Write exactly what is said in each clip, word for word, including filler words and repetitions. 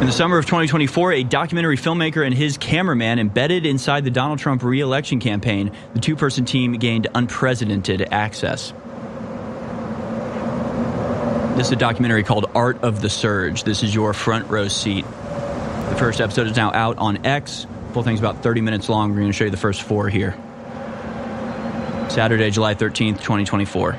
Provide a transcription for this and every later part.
In the summer of twenty twenty-four, a documentary filmmaker and his cameraman embedded inside the Donald Trump re-election campaign. The two-person team gained unprecedented access. This is a documentary called Art of the Surge. This is your front row seat. The first episode is now out on X. Full thing's about thirty minutes long. We're going to show you the first four here. Saturday, July thirteenth, twenty twenty-four.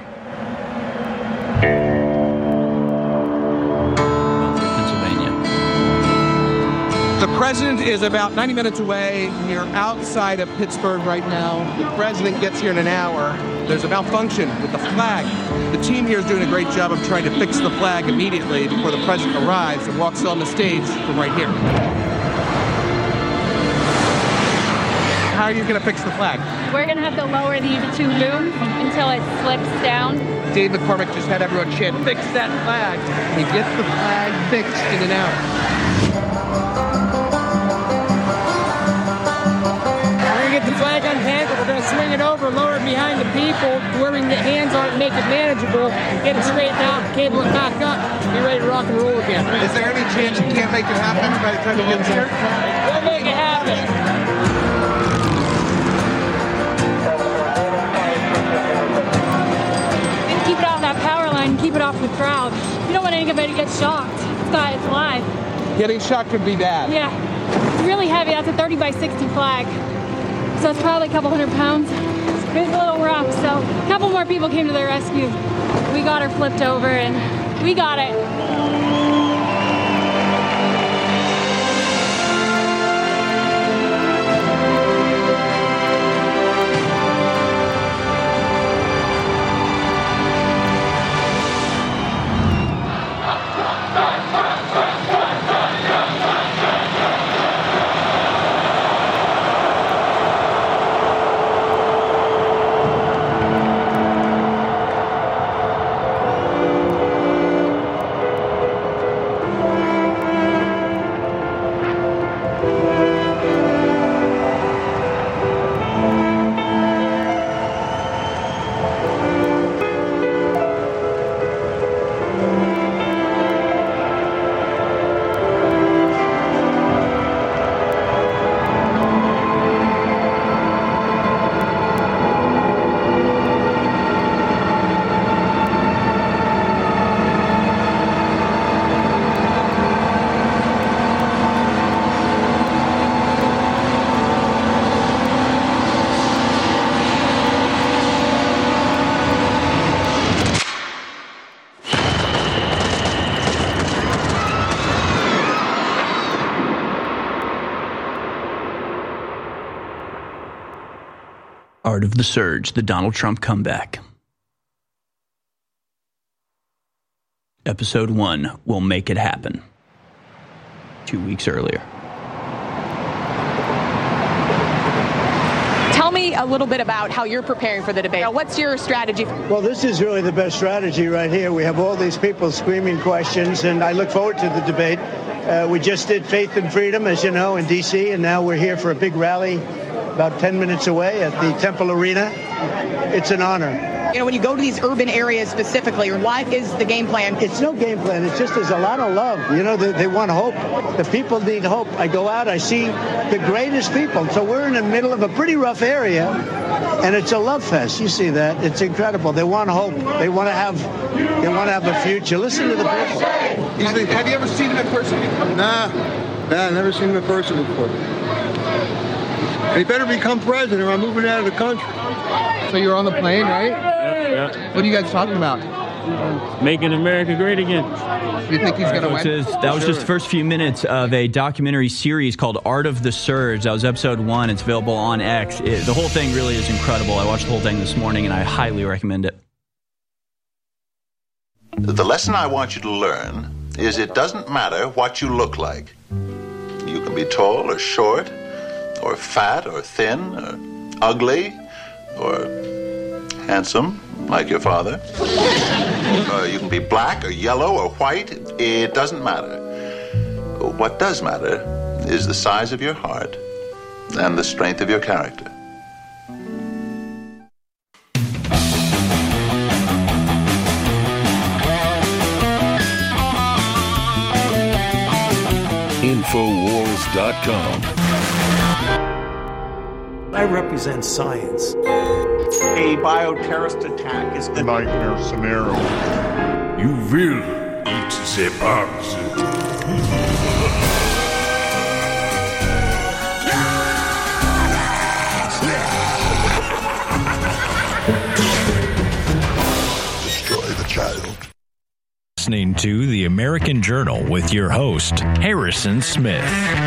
The president is about ninety minutes away. You're outside of Pittsburgh right now. The president gets here in an hour. There's a malfunction with the flag. The team here is doing a great job of trying to fix the flag immediately before the president arrives and walks on the stage from right here. How are you going to fix the flag? We're going to have to lower these two booms until it slips down. Dave McCormick just had everyone chant, fix that flag. You get the flag fixed in an hour. Get the flag untangled, we're going to swing it over, lower it behind the people, where we can get hands on it and make it manageable, get it straightened out, cable it back up, be ready to rock and roll again. Is there any chance you can't make it happen by the time you get there? We'll make it happen. And keep it off that power line, keep it off the crowd. You don't want anybody to get shocked. It's not, it's live. Getting shocked would be bad. Yeah, it's really heavy. That's a thirty by sixty flag. So it's probably a couple hundred pounds. It was a little rough, so a couple more people came to their rescue. We got her flipped over and we got it. Art of the Surge, the Donald Trump comeback. Episode one, We'll Make It Happen. Two weeks earlier. Tell me a little bit about how you're preparing for the debate. What's your strategy? Well, this is really the best strategy right here. We have all these people screaming questions, and I look forward to the debate. Uh, we just did Faith and Freedom, as you know, in D C, and now we're here for a big rally about ten minutes away at the Temple Arena. It's an honor. You know, when you go to these urban areas specifically, what is the game plan? It's no game plan. It's just there's a lot of love. You know, they, they want hope. The people need hope. I go out, I see the greatest people. So we're in the middle of a pretty rough area, and it's a love fest. You see that? It's incredible. They want hope. They want to have, they want to have a future. Listen to the people. Have you ever seen him in person before? Nah, nah, never seen him in person before. He better become president or I'm moving out of the country. So you're on the plane, right? Yeah, yeah. What are you guys talking about? Making America great again. Do you think he's going to win? Is, that was just the first few minutes of a documentary series called Art of the Surge. That was episode one. It's available on X. It, the whole thing really is incredible. I watched the whole thing this morning, and I highly recommend it. The lesson I want you to learn is it doesn't matter what you look like. You can be tall or short, or fat or thin, or ugly, or handsome, like your father. Or you can be black or yellow or white. It doesn't matter. What does matter is the size of your heart and the strength of your character. Infowars dot com. I represent science. A bioterrorist attack is the nightmare scenario. You will eat the bugs. Destroy the child. Listening to The American Journal with your host, Harrison Smith.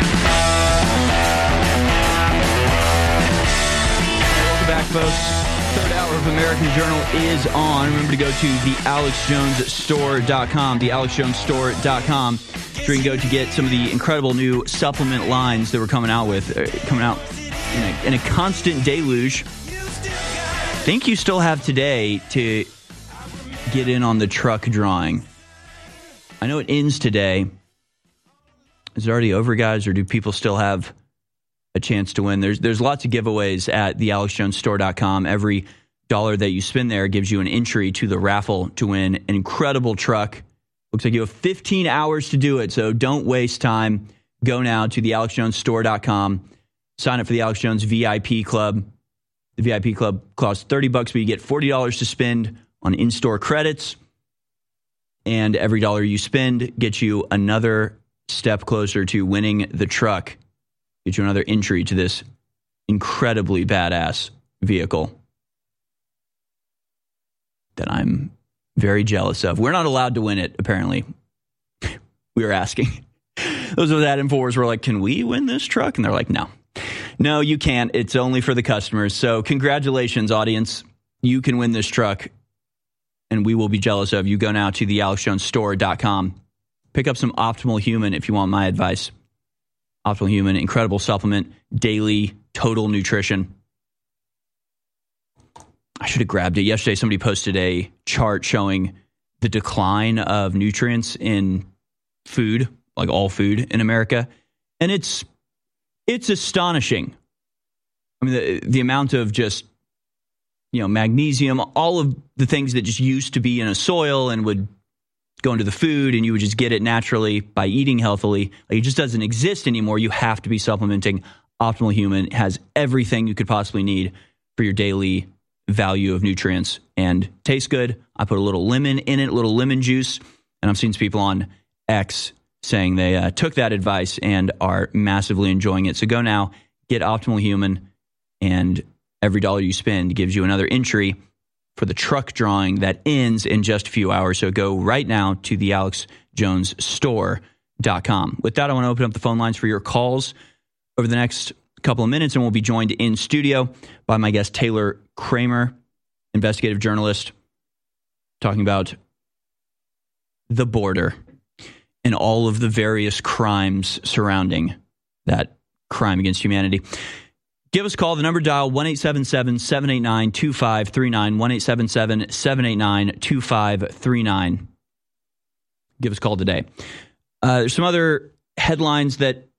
Welcome back, folks. Third hour of American Journal is on. Remember to go to the alex jones store dot com, the alex jones store dot com, where you can go to get some of the incredible new supplement lines that we're coming out with, uh, coming out in a, in a constant deluge. I think you still have today to get in on the truck drawing. I know it ends today. Is it already over, guys, or do people still have a chance to win? There's there's lots of giveaways at the alex jones store dot com. Every dollar that you spend there gives you an entry to the raffle to win an incredible truck. Looks like you have fifteen hours to do it, so don't waste time. Go now to the alex jones store dot com. Sign up for the Alex Jones V I P Club. The V I P Club costs thirty bucks, but you get forty dollars to spend on in-store credits. And every dollar you spend gets you another step closer to winning the truck. Get you another entry to this incredibly badass vehicle that I'm very jealous of. We're not allowed to win it, apparently. We were asking. Those of that Infowars were like, can we win this truck? And they're like, no. No, you can't. It's only for the customers. So congratulations, audience. You can win this truck, and we will be jealous of you. Go now to the alex jones store dot com. Pick up some Optimal Human if you want my advice. Optimal Human, incredible supplement, daily total nutrition. I should have grabbed it. Yesterday, somebody posted a chart showing the decline of nutrients in food, like all food in America. And it's it's astonishing. I mean, the, the amount of just, you know, magnesium, all of the things that just used to be in a soil and would go into the food and you would just get it naturally by eating healthily. Like, it just doesn't exist anymore. You have to be supplementing. Optimal Human has everything you could possibly need for your daily value of nutrients and tastes good. I put a little lemon in it, a little lemon juice, and I've seen some people on X saying they uh, took that advice and are massively enjoying it. So go now, get Optimal Human, and every dollar you spend gives you another entry for the truck drawing that ends in just a few hours. So go right now to the alex jones store dot com. With that, I want to open up the phone lines for your calls over the next couple of minutes, and we'll be joined in studio by my guest, Taylor Kramer, investigative journalist, talking about the border and all of the various crimes surrounding that crime against humanity. Give us a call. The number dial, one eight seven seven, seven eight nine, two five three nine, one eight seven seven, seven eight nine, two five three nine. Give us a call today. Uh, there's some other headlines that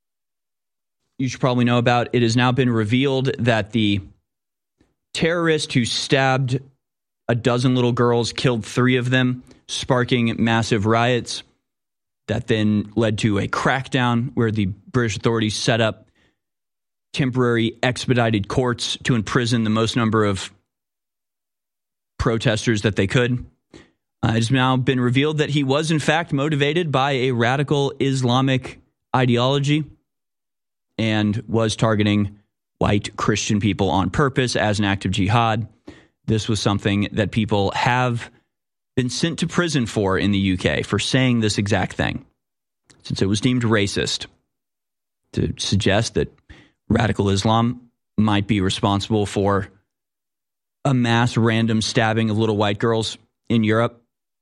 you should probably know about. It has now been revealed that the terrorist who stabbed a dozen little girls, killed three of them, sparking massive riots that then led to a crackdown where the British authorities set up temporary expedited courts to imprison the most number of protesters that they could. Uh, it has now been revealed that he was, in fact, motivated by a radical Islamic ideology and was targeting white Christian people on purpose as an act of jihad. This was something that people have been sent to prison for in the U K for saying this exact thing, since it was deemed racist to suggest that radical Islam might be responsible for a mass random stabbing of little white girls in Europe.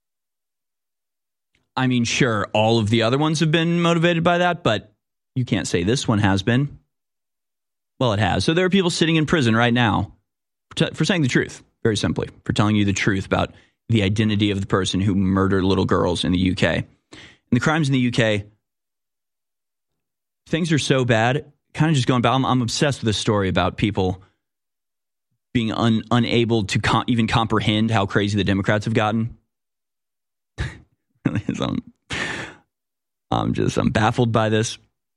I mean, sure, all of the other ones have been motivated by that, but you can't say this one has been. Well, it has. So there are people sitting in prison right now for, t- for saying the truth, very simply, for telling you the truth about the identity of the person who murdered little girls in the U K. And the crimes in the U K, things are so bad. Kind of just going back, I'm, I'm obsessed with this story about people being un, unable to com- even comprehend how crazy the Democrats have gotten. I'm, I'm just, I'm baffled by this.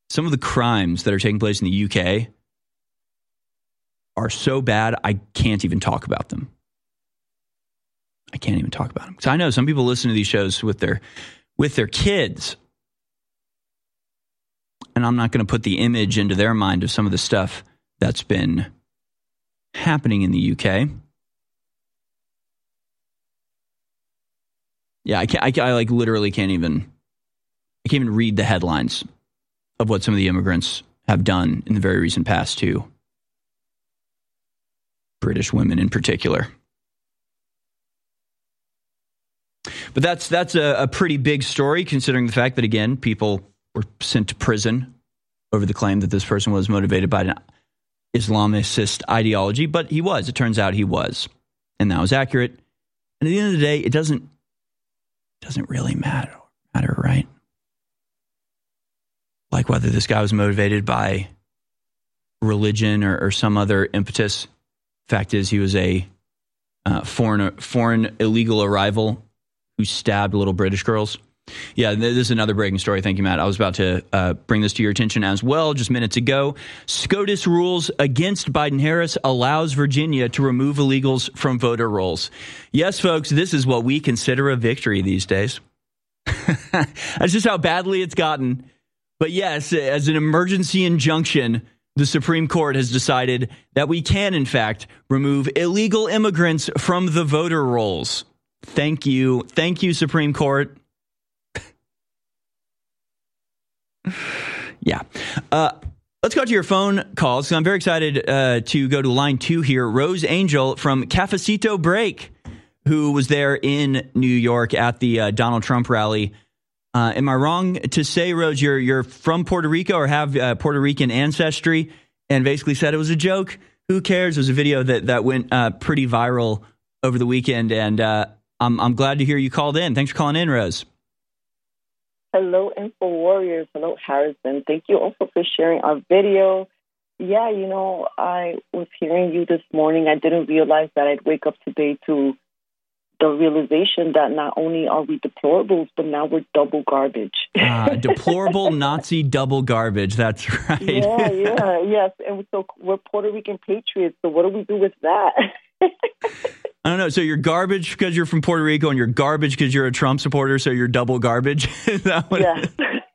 some of the crimes that are taking place in the U K are so bad, I can't even talk about them. I can't even talk about them. Because I know some people listen to these shows with their with their kids. And I'm not going to put the image into their mind of some of the stuff that's been happening in the U K. Yeah, I can't, I, I like literally can't even, I can't even read the headlines of what some of the immigrants have done in the very recent past to British women in particular. But that's that's a, a pretty big story, considering the fact that, again, people were sent to prison over the claim that this person was motivated by an Islamist ideology. But he was. It turns out he was. And that was accurate. And at the end of the day, it doesn't, it doesn't really matter, matter, right? Like whether this guy was motivated by religion or, or some other impetus. Fact is, he was a uh, foreign foreign illegal arrival who stabbed little British girls. Yeah, this is another breaking story. Thank you, Matt. I was about to uh, bring this to your attention as well just minutes ago. SCOTUS rules against Biden-Harris allows Virginia to remove illegals from voter rolls. Yes, folks, this is what we consider a victory these days. That's just how badly it's gotten. But yes, as an emergency injunction, the Supreme Court has decided that we can, in fact, remove illegal immigrants from the voter rolls. Thank you. Thank you, Supreme Court. Yeah. Uh, let's go to your phone calls. I'm very excited uh, to go to line two here. Rose Angel from Cafecito Break, who was there in New York at the uh, Donald Trump rally. Uh, am I wrong to say, Rose, you're you're from Puerto Rico or have uh, Puerto Rican ancestry, and basically said it was a joke? Who cares? It was a video that that went uh, pretty viral over the weekend, and uh, I'm I'm glad to hear you called in. Thanks for calling in, Rose. Hello, Info Warriors. Hello, Harrison. Thank you also for sharing our video. Yeah, you know, I was hearing you this morning. I didn't realize that I'd wake up today to the realization that not only are we deplorables, but now we're double garbage. uh, deplorable Nazi double garbage. That's right. Yeah, yeah, yes. And so we're Puerto Rican patriots. So what do we do with that? I don't know. So you're garbage because you're from Puerto Rico, and you're garbage because you're a Trump supporter. So you're double garbage. Is that what yes.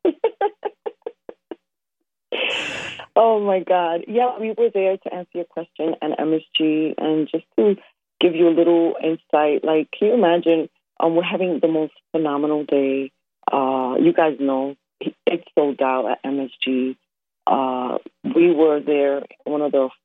Oh my God. Yeah, we were there to answer your question and M S G, and just to give you a little insight. Like, can you imagine? Um, we're having the most phenomenal day. Uh, you guys know it's sold out at M S G. Uh, we were there, one of the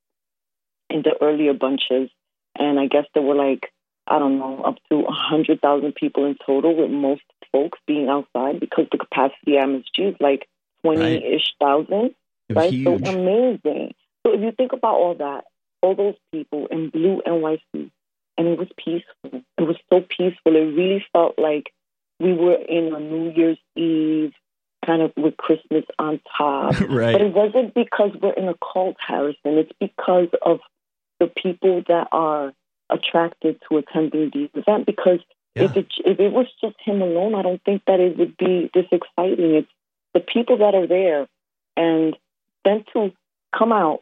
in the earlier bunches. And I guess there were like, I don't know, up to one hundred thousand people in total, with most folks being outside because the capacity at M S G is like twenty-ish thousand. Right? Huge. So amazing. So if you think about all that, all those people in blue and white suits, and it was peaceful. It was so peaceful. It really felt like we were in a New Year's Eve, kind of with Christmas on top. Right. But it wasn't because we're in a cult, Harrison. It's because of the people that are attracted to attending the event, because yeah. if it if it was just him alone, I don't think that it would be this exciting. It's the people that are there, and then to come out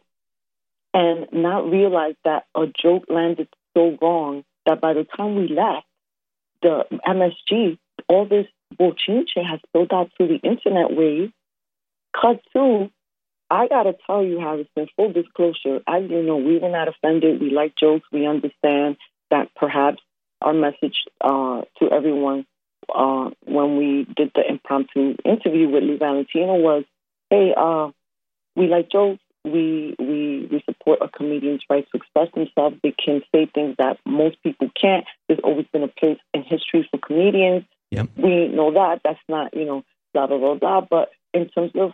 and not realize that a joke landed so wrong that by the time we left, the M S G, all this bochinche has spilled out through the internet wave. Cut to, I got to tell you, Harrison, full disclosure, as you know, we were not offended. We like jokes. We understand that perhaps our message uh, to everyone uh, when we did the impromptu interview with Lee Valentino was, hey, uh, we like jokes. We, we, we support a comedian's right to express themselves. They can say things that most people can't. There's always been a place in history for comedians. Yep. We know that. That's not, you know, blah, blah, blah, blah. But in terms of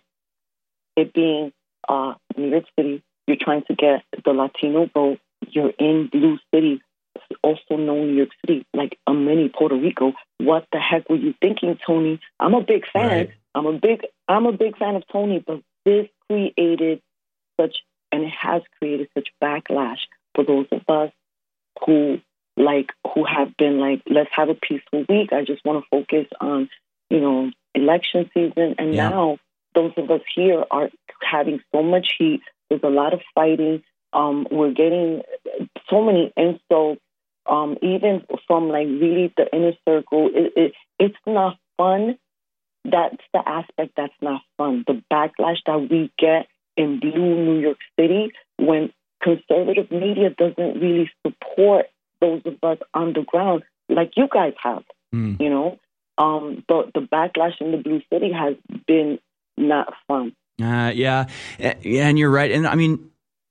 it being uh, New York City, you're trying to get the Latino vote. You're in Blue City, also known New York City, like a mini Puerto Rico. What the heck were you thinking, Tony? I'm a big fan. Right. I'm a big, I'm a big fan of Tony, but this created such, and it has created such backlash for those of us who, like, who have been like, let's have a peaceful week. I just want to focus on, you know, election season, and yeah. now those of us here are having so much heat. There's a lot of fighting. Um, we're getting so many insults, um, even from like really the inner circle. It, it, it's not fun. That's the aspect that's not fun. The backlash that we get in blue New York City when conservative media doesn't really support those of us on the ground like you guys have, mm. you know. Um, the, the backlash in the blue city has been not fun. Uh, yeah, yeah, and you're right. And I mean,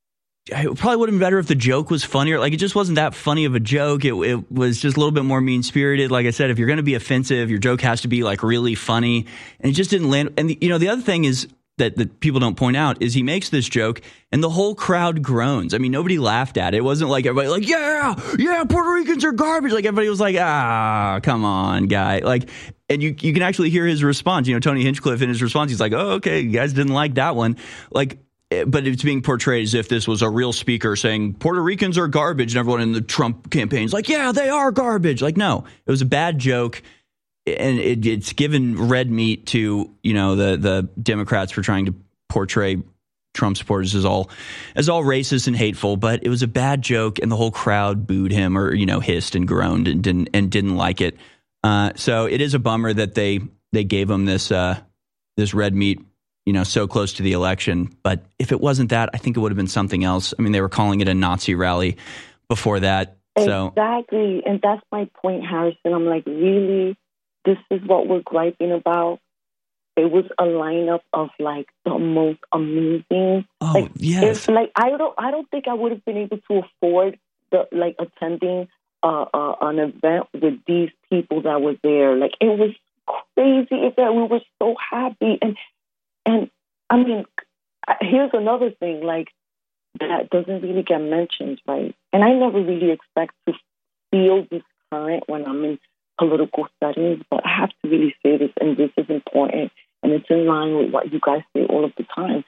it probably would have been better if the joke was funnier. Like, it just wasn't that funny of a joke. It, it was just a little bit more mean-spirited. Like I said, if you're going to be offensive, your joke has to be like really funny. And it just didn't land. And the, you know, the other thing is that, that people don't point out is he makes this joke and the whole crowd groans. I mean, nobody laughed at it. It wasn't like everybody like, yeah, yeah, Puerto Ricans are garbage. Like, everybody was like, ah, come on, guy. Like, and you you can actually hear his response. You know, Tony Hinchcliffe in his response, he's like, oh, okay, you guys didn't like that one. Like, but it's being portrayed as if this was a real speaker saying Puerto Ricans are garbage, and everyone in the Trump campaign is like, yeah, they are garbage. Like, no, it was a bad joke, and it, it's given red meat to, you know, the the Democrats for trying to portray Trump supporters as all as all racist and hateful. But it was a bad joke, and the whole crowd booed him, or, you know, hissed and groaned and didn't and didn't like it. Uh, so it is a bummer that they they gave him this uh, this red meat, you know, so close to the election. But if it wasn't that, I think it would have been something else. I mean, they were calling it a Nazi rally before that. So exactly. And that's my point, Harrison. I'm like, really, this is what we're griping about? It was a lineup of like the most amazing. Oh, like, yes. It's like, I don't, I don't think I would have been able to afford the, like attending uh, uh, an event with these people that were there. Like, it was crazy event. We were so happy. And, And, I mean, here's another thing, like, that doesn't really get mentioned, right? And I never really expect to feel this current when I'm in political settings, but I have to really say this, and this is important, and it's in line with what you guys say all of the time.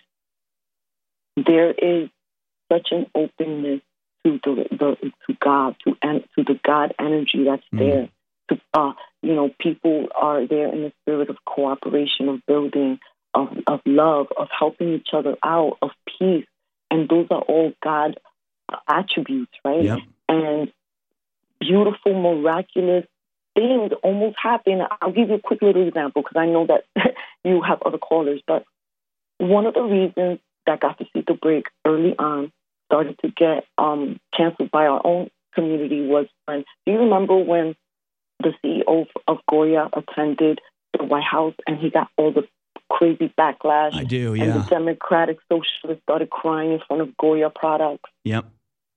There is such an openness to the, the to God, to to the God energy that's mm. there. To, uh, you know, people are there in the spirit of cooperation, of building, Of, of love, of helping each other out, of peace. And those are all God attributes, right? Yep. And beautiful, miraculous things almost happen. I'll give you a quick little example because I know that you have other callers. But one of the reasons that Cafecito Break early on started to get um, canceled by our own community was when, do you remember when the C E O of Goya attended the White House and he got all the crazy backlash? I do, yeah. And the Democratic Socialists started crying in front of Goya products. Yep.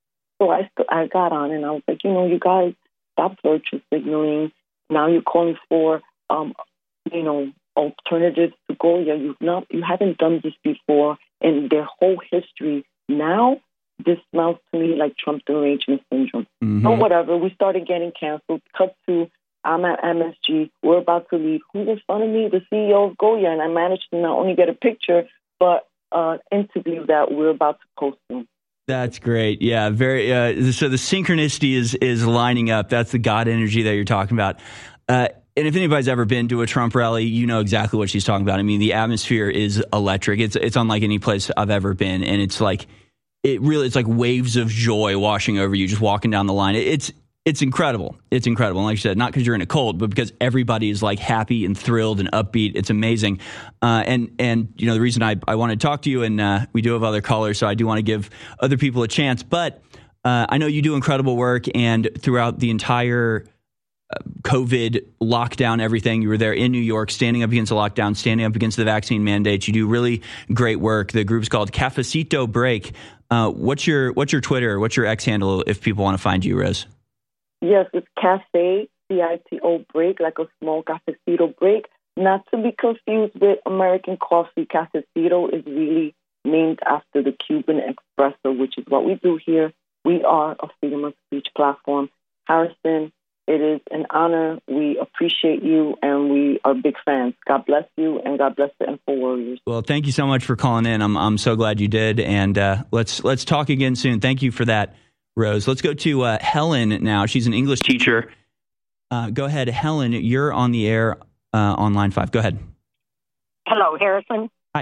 So I st- I got on and I was like, you know, you guys, stop virtue signaling. Now you're calling for, um, you know, alternatives to Goya. You've not, you haven't done this before in their whole history. Now this smells to me like Trump derangement syndrome. Mm-hmm. So whatever. We started getting canceled. Cut to, I'm at M S G. We're about to leave. Who's in front of me? The C E O of Goya. And I managed to not only get a picture, but an uh, interview that we're about to post soon. That's great. Yeah, very. Uh, so the synchronicity is is lining up. That's the God energy that you're talking about. Uh, and if anybody's ever been to a Trump rally, you know exactly what she's talking about. I mean, the atmosphere is electric. It's it's unlike any place I've ever been, and it's like it really. It's like waves of joy washing over you, just walking down the line. It's It's incredible. It's incredible. And like you said, not because you're in a cult, but because everybody is like happy and thrilled and upbeat. It's amazing. Uh, and, and you know, the reason I, I want to talk to you, and uh, we do have other callers, so I do want to give other people a chance. But uh, I know you do incredible work. And throughout the entire uh, COVID lockdown, everything, you were there in New York, standing up against the lockdown, standing up against the vaccine mandates. You do really great work. The group's called Cafecito Break. Uh, what's your what's your Twitter? What's your X handle if people want to find you, Rose? Yes, it's Cafe, C I T O Break, like a small cafecito break. Not to be confused with American coffee. Cafecito is really named after the Cuban espresso, which is what we do here. We are a freedom of speech platform. Harrison, it is an honor. We appreciate you, and we are big fans. God bless you, and God bless the Info Warriors. Well, thank you so much for calling in. I'm I'm so glad you did, and uh, let's let's talk again soon. Thank you for that, Rose. Let's go to uh, Helen now. She's an English teacher. Uh, go ahead, Helen. You're on the air uh, on line five. Go ahead. Hello, Harrison.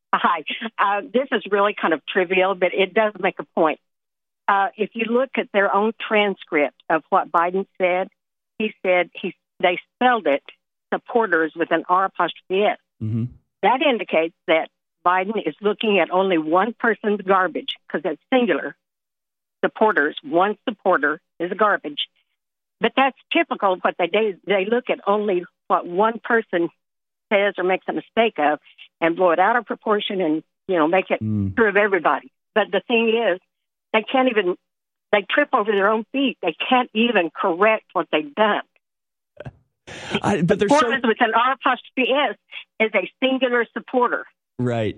Hi. Uh, this is really kind of trivial, but it does make a point. Uh, if you look at their own transcript of what Biden said, he said he they spelled it supporters with an R apostrophe S. Mm-hmm. That indicates that Biden is looking at only one person's garbage because it's singular. Supporters, one supporter is garbage. But that's typical of what they do. They look at only what one person says or makes a mistake of and blow it out of proportion and, you know, make it Mm. true of everybody. But the thing is, they can't even, they trip over their own feet. They can't even correct what they've done. I, but they're so Supporters with an R apostrophe S is a singular supporter. right,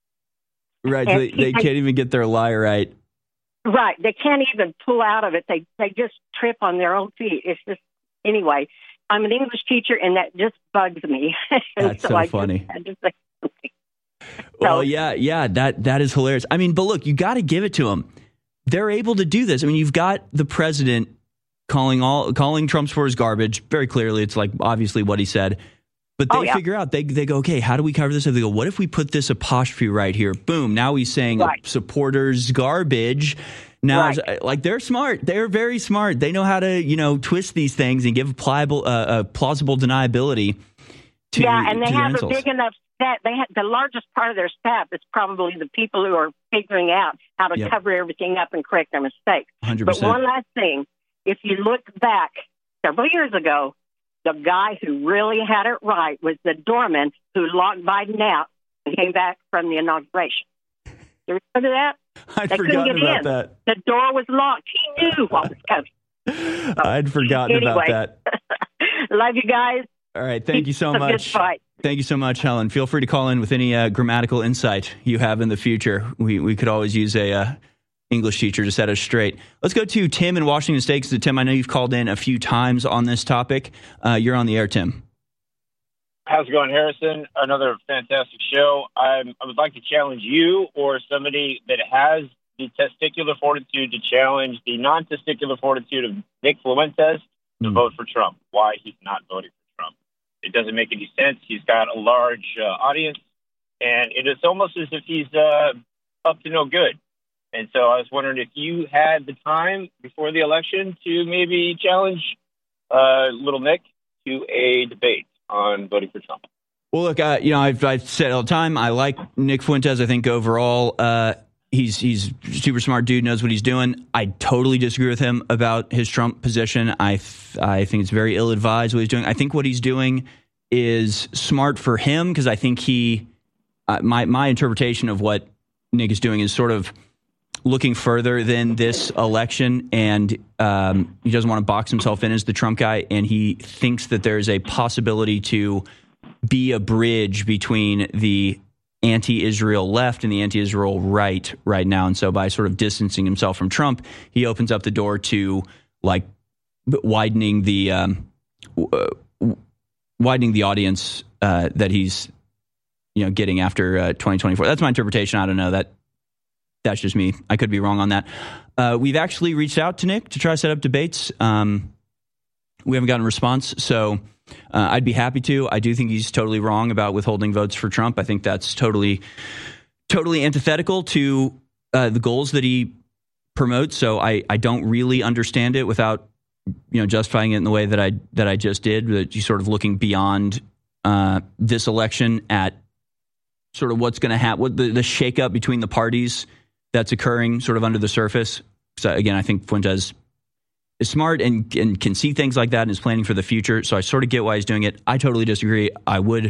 right. And They, he- they can't even get their lie right. Right. They can't even pull out of it. They they just trip on their own feet. It's just, anyway, I'm an English teacher, and that just bugs me. And That's so I funny. Just had to say something. Well, yeah, yeah, that that is hilarious. I mean, but look, you got to give it to them. They're able to do this. I mean, you've got the president calling all calling Trump supporters garbage. Very clearly, it's like obviously what he said. But they Oh, yeah. figure out, they they go, okay, how do we cover this? And they go, what if we put this apostrophe right here? Boom. Now he's saying Right. supporters garbage. Now, Right. it's, like, they're smart. They're very smart. They know how to, you know, twist these things and give pliable, uh, a plausible deniability to, yeah, and they to their have a insults. big enough staff. They have, the largest part of their staff is probably the people who are figuring out how to Yep. cover everything up and correct their mistakes. one hundred But percent. one last thing, if you look back several years ago, the guy who really had it right was the doorman who locked Biden out and came back from the inauguration. You remember that? I'd they couldn't forgotten get about in. that. The door was locked. He knew what was coming. I'd forgotten Anyway. about that. Love you guys. All right. Thank you so It's a good much. fight. Thank you so much, Helen. Feel free to call in with any uh, grammatical insight you have in the future. We we could always use a uh, English teacher to set us straight. Let's go to Tim in Washington State. So, Tim, I know you've called in a few times on this topic. Uh, you're on the air, Tim. How's it going, Harrison? Another fantastic show. I'm, I would like to challenge you or somebody that has the testicular fortitude to challenge the non-testicular fortitude of Nick Fuentes to Mm. vote for Trump. Why he's not voting for Trump. It doesn't make any sense. He's got a large uh, audience, and it is almost as if he's uh, up to no good. And so I was wondering if you had the time before the election to maybe challenge uh, little Nick to a debate on voting for Trump. Well, look, uh, you know, I've, I've said all the time, I like Nick Fuentes. I think overall, uh, he's he's a super smart dude, knows what he's doing. I totally disagree with him about his Trump position. I th- I think it's very ill-advised what he's doing. I think what he's doing is smart for him because I think he, uh, my my interpretation of what Nick is doing is sort of looking further than this election, and um, he doesn't want to box himself in as the Trump guy, and he thinks that there's a possibility to be a bridge between the anti-Israel left and the anti-Israel right right now. And so by sort of distancing himself from Trump, he opens up the door to like widening the um, uh, widening the audience uh, that he's you know getting after uh, twenty twenty-four. That's my interpretation. I don't know. That that's just me. I could be wrong on that. Uh, we've actually reached out to Nick to try to set up debates. Um, we haven't gotten a response, so uh, I'd be happy to. I do think he's totally wrong about withholding votes for Trump. I think that's totally, totally antithetical to uh, the goals that he promotes. So I, I don't really understand it without you know justifying it in the way that I that I just did. That you sort of looking beyond uh, this election at sort of what's going to happen, what the, the shakeup between the parties that's occurring sort of under the surface. So again, I think Fuentes is smart and, and can see things like that and is planning for the future. So I sort of get why he's doing it. I totally disagree. I would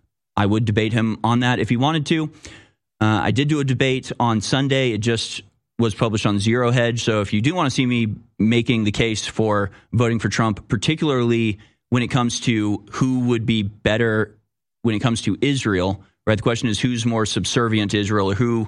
I would debate him on that if he wanted to. Uh, I did do a debate on Sunday. It just was published on Zero Hedge. So if you do want to see me making the case for voting for Trump, particularly when it comes to who would be better when it comes to Israel, right? The question is who's more subservient to Israel, or who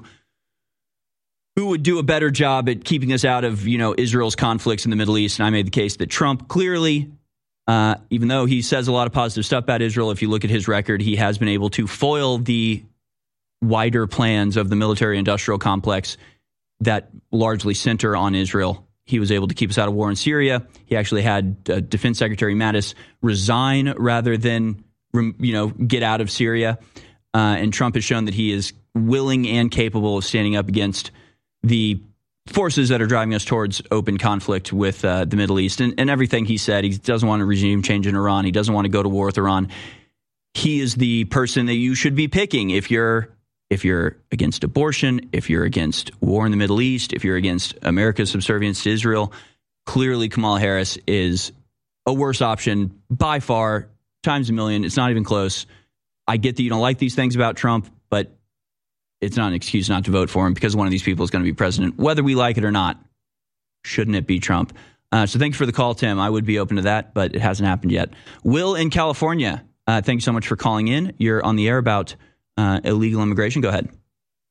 who would do a better job at keeping us out of, you know, Israel's conflicts in the Middle East. And I made the case that Trump clearly, uh, even though he says a lot of positive stuff about Israel, if you look at his record, he has been able to foil the wider plans of the military-industrial complex that largely center on Israel. He was able to keep us out of war in Syria. He actually had uh, Defense Secretary Mattis resign rather than, you know, get out of Syria. Uh, and Trump has shown that he is willing and capable of standing up against the forces that are driving us towards open conflict with uh, the Middle East. And, and everything he said, he doesn't want a regime change in Iran. He doesn't want to go to war with Iran. He is the person that you should be picking if you're if you're against abortion, if you're against war in the Middle East, if you're against America's subservience to Israel. Clearly, Kamala Harris is a worse option by far, times a million. It's not even close. I get that you don't like these things about Trump, but it's not an excuse not to vote for him because one of these people is going to be president, whether we like it or not. Shouldn't it be Trump? Uh, so thanks for the call, Tim. I would be open to that, but it hasn't happened yet. Will in California, uh, thank you so much for calling in. You're on the air about uh, illegal immigration. Go ahead.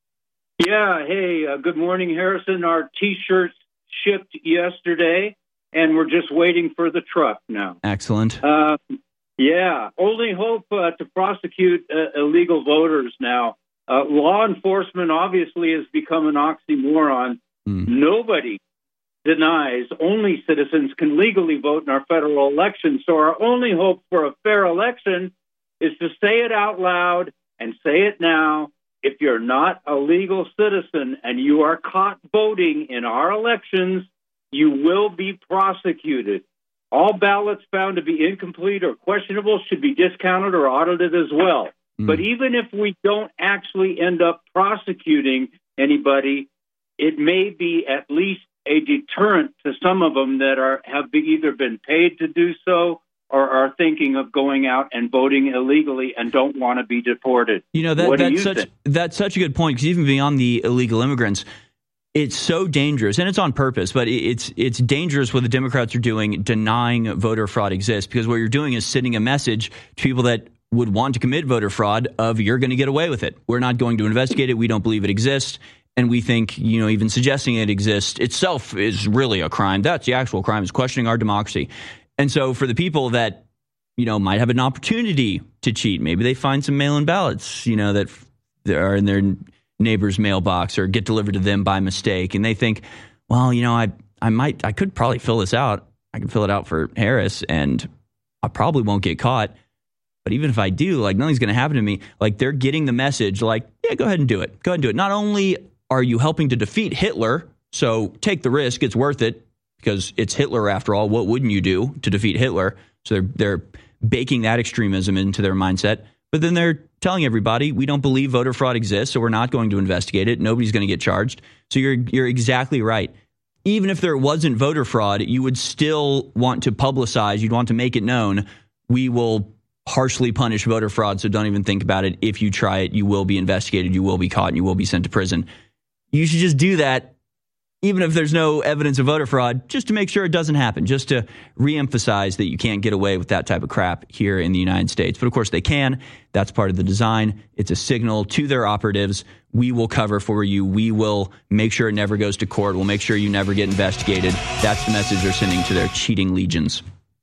Yeah. Hey, uh, good morning, Harrison. Our T-shirts shipped yesterday, and we're just waiting for the truck now. Excellent. Uh, yeah. Only hope uh, to prosecute uh, illegal voters now. Uh, law enforcement obviously has become an oxymoron. Mm. Nobody denies only citizens can legally vote in our federal elections. So our only hope for a fair election is to say it out loud and say it now. If you're not a legal citizen and you are caught voting in our elections, you will be prosecuted. All ballots found to be incomplete or questionable should be discounted or audited as well. Mm. But even if we don't actually end up prosecuting anybody, it may be at least a deterrent to some of them that are have be, either been paid to do so or are thinking of going out and voting illegally and don't want to be deported. You know, that, what that's, do you such, think? that's such a good point, because even beyond the illegal immigrants, it's so dangerous, and it's on purpose, but it's it's dangerous what the Democrats are doing, denying voter fraud exists, because what you're doing is sending a message to people that would want to commit voter fraud of you're going to get away with it. We're not going to investigate it. We don't believe it exists. And we think, you know, even suggesting it exists itself is really a crime. That's the actual crime, is questioning our democracy. And so for the people that, you know, might have an opportunity to cheat, maybe they find some mail-in ballots, you know, that are in their neighbor's mailbox or get delivered to them by mistake. And they think, well, you know, I, I might, I could probably fill this out. I can fill it out for Harris and I probably won't get caught. But even if I do, like, nothing's going to happen to me. Like, they're getting the message, like, yeah, go ahead and do it. Go ahead and do it. Not only are you helping to defeat Hitler, so take the risk, it's worth it, because it's Hitler after all. What wouldn't you do to defeat Hitler? So they're they're baking that extremism into their mindset. But then they're telling everybody, we don't believe voter fraud exists, so we're not going to investigate it. Nobody's going to get charged. So you're you're exactly right. Even if there wasn't voter fraud, you would still want to publicize, you'd want to make it known, we will harshly punish voter fraud, so don't even think about it. If you try it, you will be investigated, you will be caught, and you will be sent to prison. You should just do that, even if there's no evidence of voter fraud, just to make sure it doesn't happen, just to reemphasize that you can't get away with that type of crap here in the United States. But of course they can. That's part of the design. It's a signal to their operatives. We will cover for you. We will make sure it never goes to court. We'll make sure you never get investigated. That's the message they're sending to their cheating legions.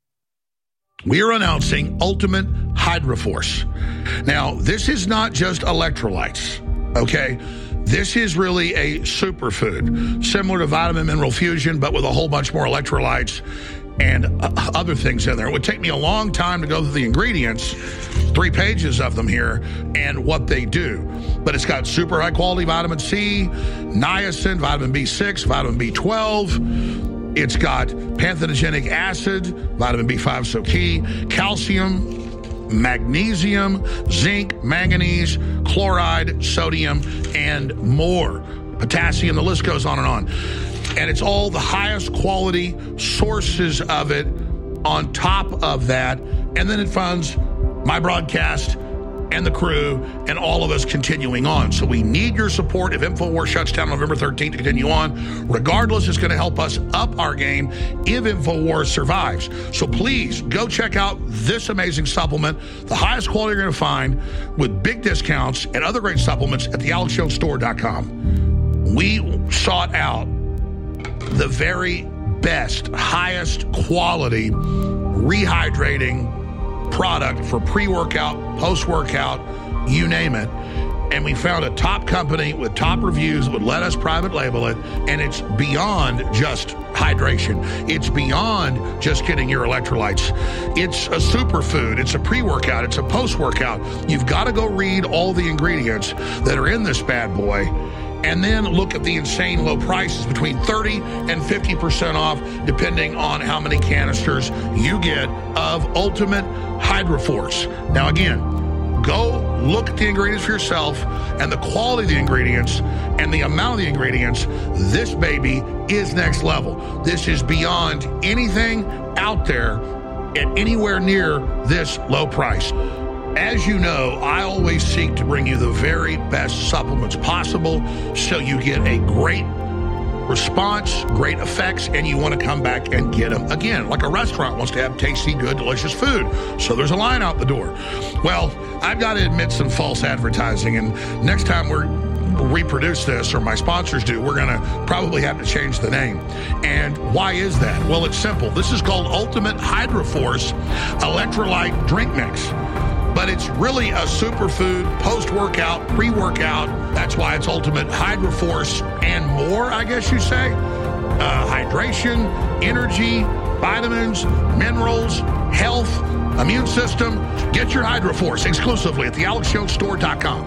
We are announcing Ultimate Hydra Force. Now, this is not just electrolytes, okay? This is really a superfood, similar to Vitamin Mineral Fusion, but with a whole bunch more electrolytes and uh, other things in there. It would take me a long time to go through the ingredients, three pages of them here, and what they do. But it's got super high-quality vitamin C, niacin, vitamin B six, vitamin B twelve. It's got panthenogenic acid, vitamin B five so key, calcium, magnesium, zinc, manganese, chloride, sodium, and more. Potassium, the list goes on and on. And it's all the highest quality sources of it on top of that. And then it funds my broadcast and the crew and all of us continuing on. So we need your support if InfoWars shuts down November thirteenth to continue on. Regardless, it's going to help us up our game if InfoWars survives. So please go check out this amazing supplement, the highest quality you're going to find with big discounts and other great supplements at the alex jones store dot com. We sought out the very best, highest quality rehydrating product for pre-workout, post-workout, you name it. and we found a top company with top reviews that would let us private label it, and it's beyond just hydration. It's beyond just getting your electrolytes. It's a superfood. It's a pre-workout. It's a post-workout. You've got to go read all the ingredients that are in this bad boy, and then look at the insane low prices, between thirty and fifty percent off, depending on how many canisters you get of Ultimate Hydroforce. Now, again, go look at the ingredients for yourself and the quality of the ingredients and the amount of the ingredients. This baby is next level. This is beyond anything out there at anywhere near this low price. As you know, I always seek to bring you the very best supplements possible so you get a great response, great effects, and you want to come back and get them again. Like a restaurant wants to have tasty, good, delicious food. So there's a line out the door. Well, I've got to admit some false advertising, and next time we're reproduce this, or my sponsors do, we're going to probably have to change the name. And why is that? Well, it's simple. This is called Ultimate Hydroforce Electrolyte Drink Mix. But it's really a superfood, post-workout, pre-workout. That's why it's Ultimate Hydroforce and more, I guess you say. Uh, hydration, energy, vitamins, minerals, health, immune system. Get your Hydroforce exclusively at the alex jones store dot com.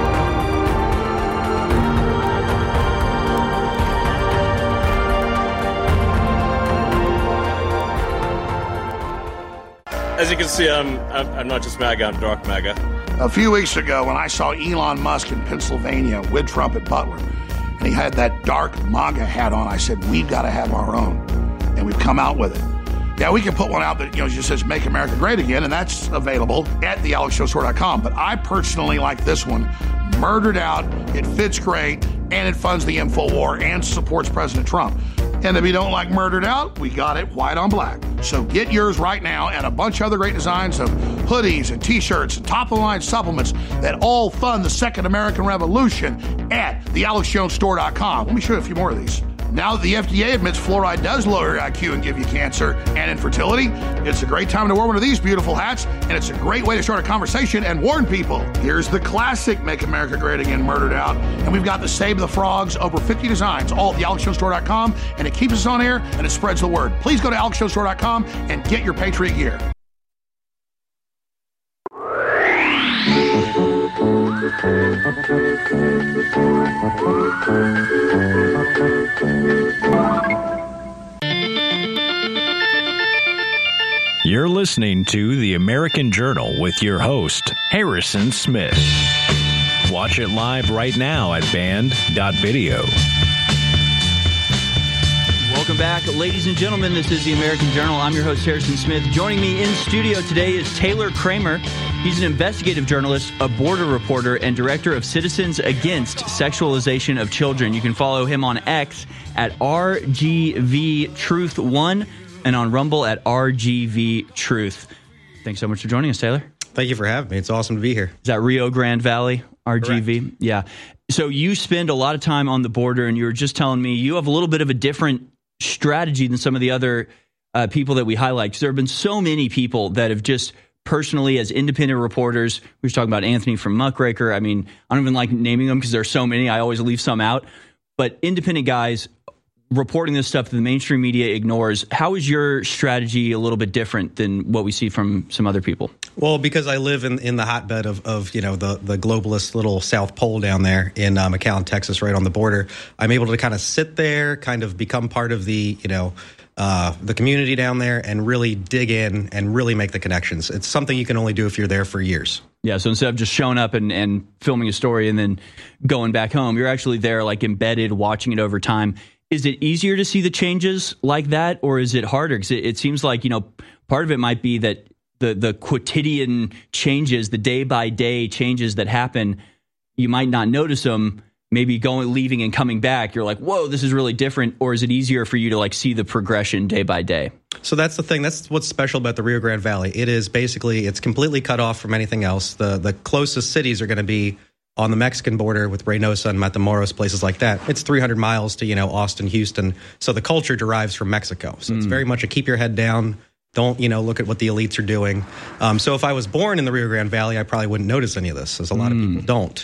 As you can see, I'm, I'm I'm not just MAGA, I'm dark MAGA. A few weeks ago, when I saw Elon Musk in Pennsylvania with Trump at Butler, and he had that dark MAGA hat on, I said, we've got to have our own. And we've come out with it. Yeah, we can put one out that, you know, just says Make America Great Again, and that's available at the alex jones store dot com. But I personally like this one. Murdered Out, it fits great, and it funds the InfoWar and supports President Trump. And if you don't like Murdered Out, we got it white on black. So get yours right now, and a bunch of other great designs of hoodies and T-shirts and top-of-the-line supplements that all fund the Second American Revolution at the alex jones store dot com. Let me show you a few more of these. Now that the F D A admits fluoride does lower your I Q and give you cancer and infertility, it's a great time to wear one of these beautiful hats, and it's a great way to start a conversation and warn people. Here's the classic Make America Great Again Murdered Out, and we've got the Save the Frogs, over fifty designs, all at the alex jones store dot com, and it keeps us on air and it spreads the word. Please go to alex jones store dot com and get your Patriot gear. You're listening to The American Journal with your host, Harrison Smith. Watch it live right now at band dot video. Welcome back, ladies and gentlemen. This is The American Journal. I'm your host, Harrison Smith. Joining me in studio today is Taylor Kramer. He's an investigative journalist, a border reporter, and director of Citizens Against Sexualization of Children. You can follow him on X at R G V Truth one and on Rumble at R G V Truth. Thanks so much for joining us, Taylor. Thank you for having me. It's awesome to be here. Is that Rio Grande Valley, R G V? Correct. Yeah. So you spend a lot of time on the border, and you were just telling me you have a little bit of a different strategy than some of the other uh, people that we highlight. Because there have been so many people that have just personally, as independent reporters, we were talking about Anthony from Muckraker. I mean, I don't even like naming them because there's so many. I always leave some out. But independent guys reporting this stuff that the mainstream media ignores. How is your strategy a little bit different than what we see from some other people? Well, because I live in, in the hotbed of, of you know, the, the globalist little South Pole down there in uh, McAllen, Texas, right on the border, I'm able to kind of sit there, kind of become part of the, you know, uh, the community down there and really dig in and really make the connections. It's something you can only do if you're there for years. Yeah, so instead of just showing up and, and filming a story and then going back home, you're actually there, like, embedded, watching it over time. Is it easier to see the changes like that, or is it harder? Because it, it seems like, you know, part of it might be that the the quotidian changes, the day-by-day changes that happen, you might not notice them. Maybe going, leaving and coming back, you're like, whoa, this is really different. Or is it easier for you to, like, see the progression day by day? So that's the thing. That's what's special about the Rio Grande Valley. It is basically, it's completely cut off from anything else. The the closest cities are going to be on the Mexican border with Reynosa and Matamoros, places like that. It's three hundred miles to, you know, Austin, Houston. So the culture derives from Mexico. So mm. it's very much a keep your head down. Don't, you know, look at what the elites are doing. Um, so if I was born in the Rio Grande Valley, I probably wouldn't notice any of this, as a lot mm. of people don't.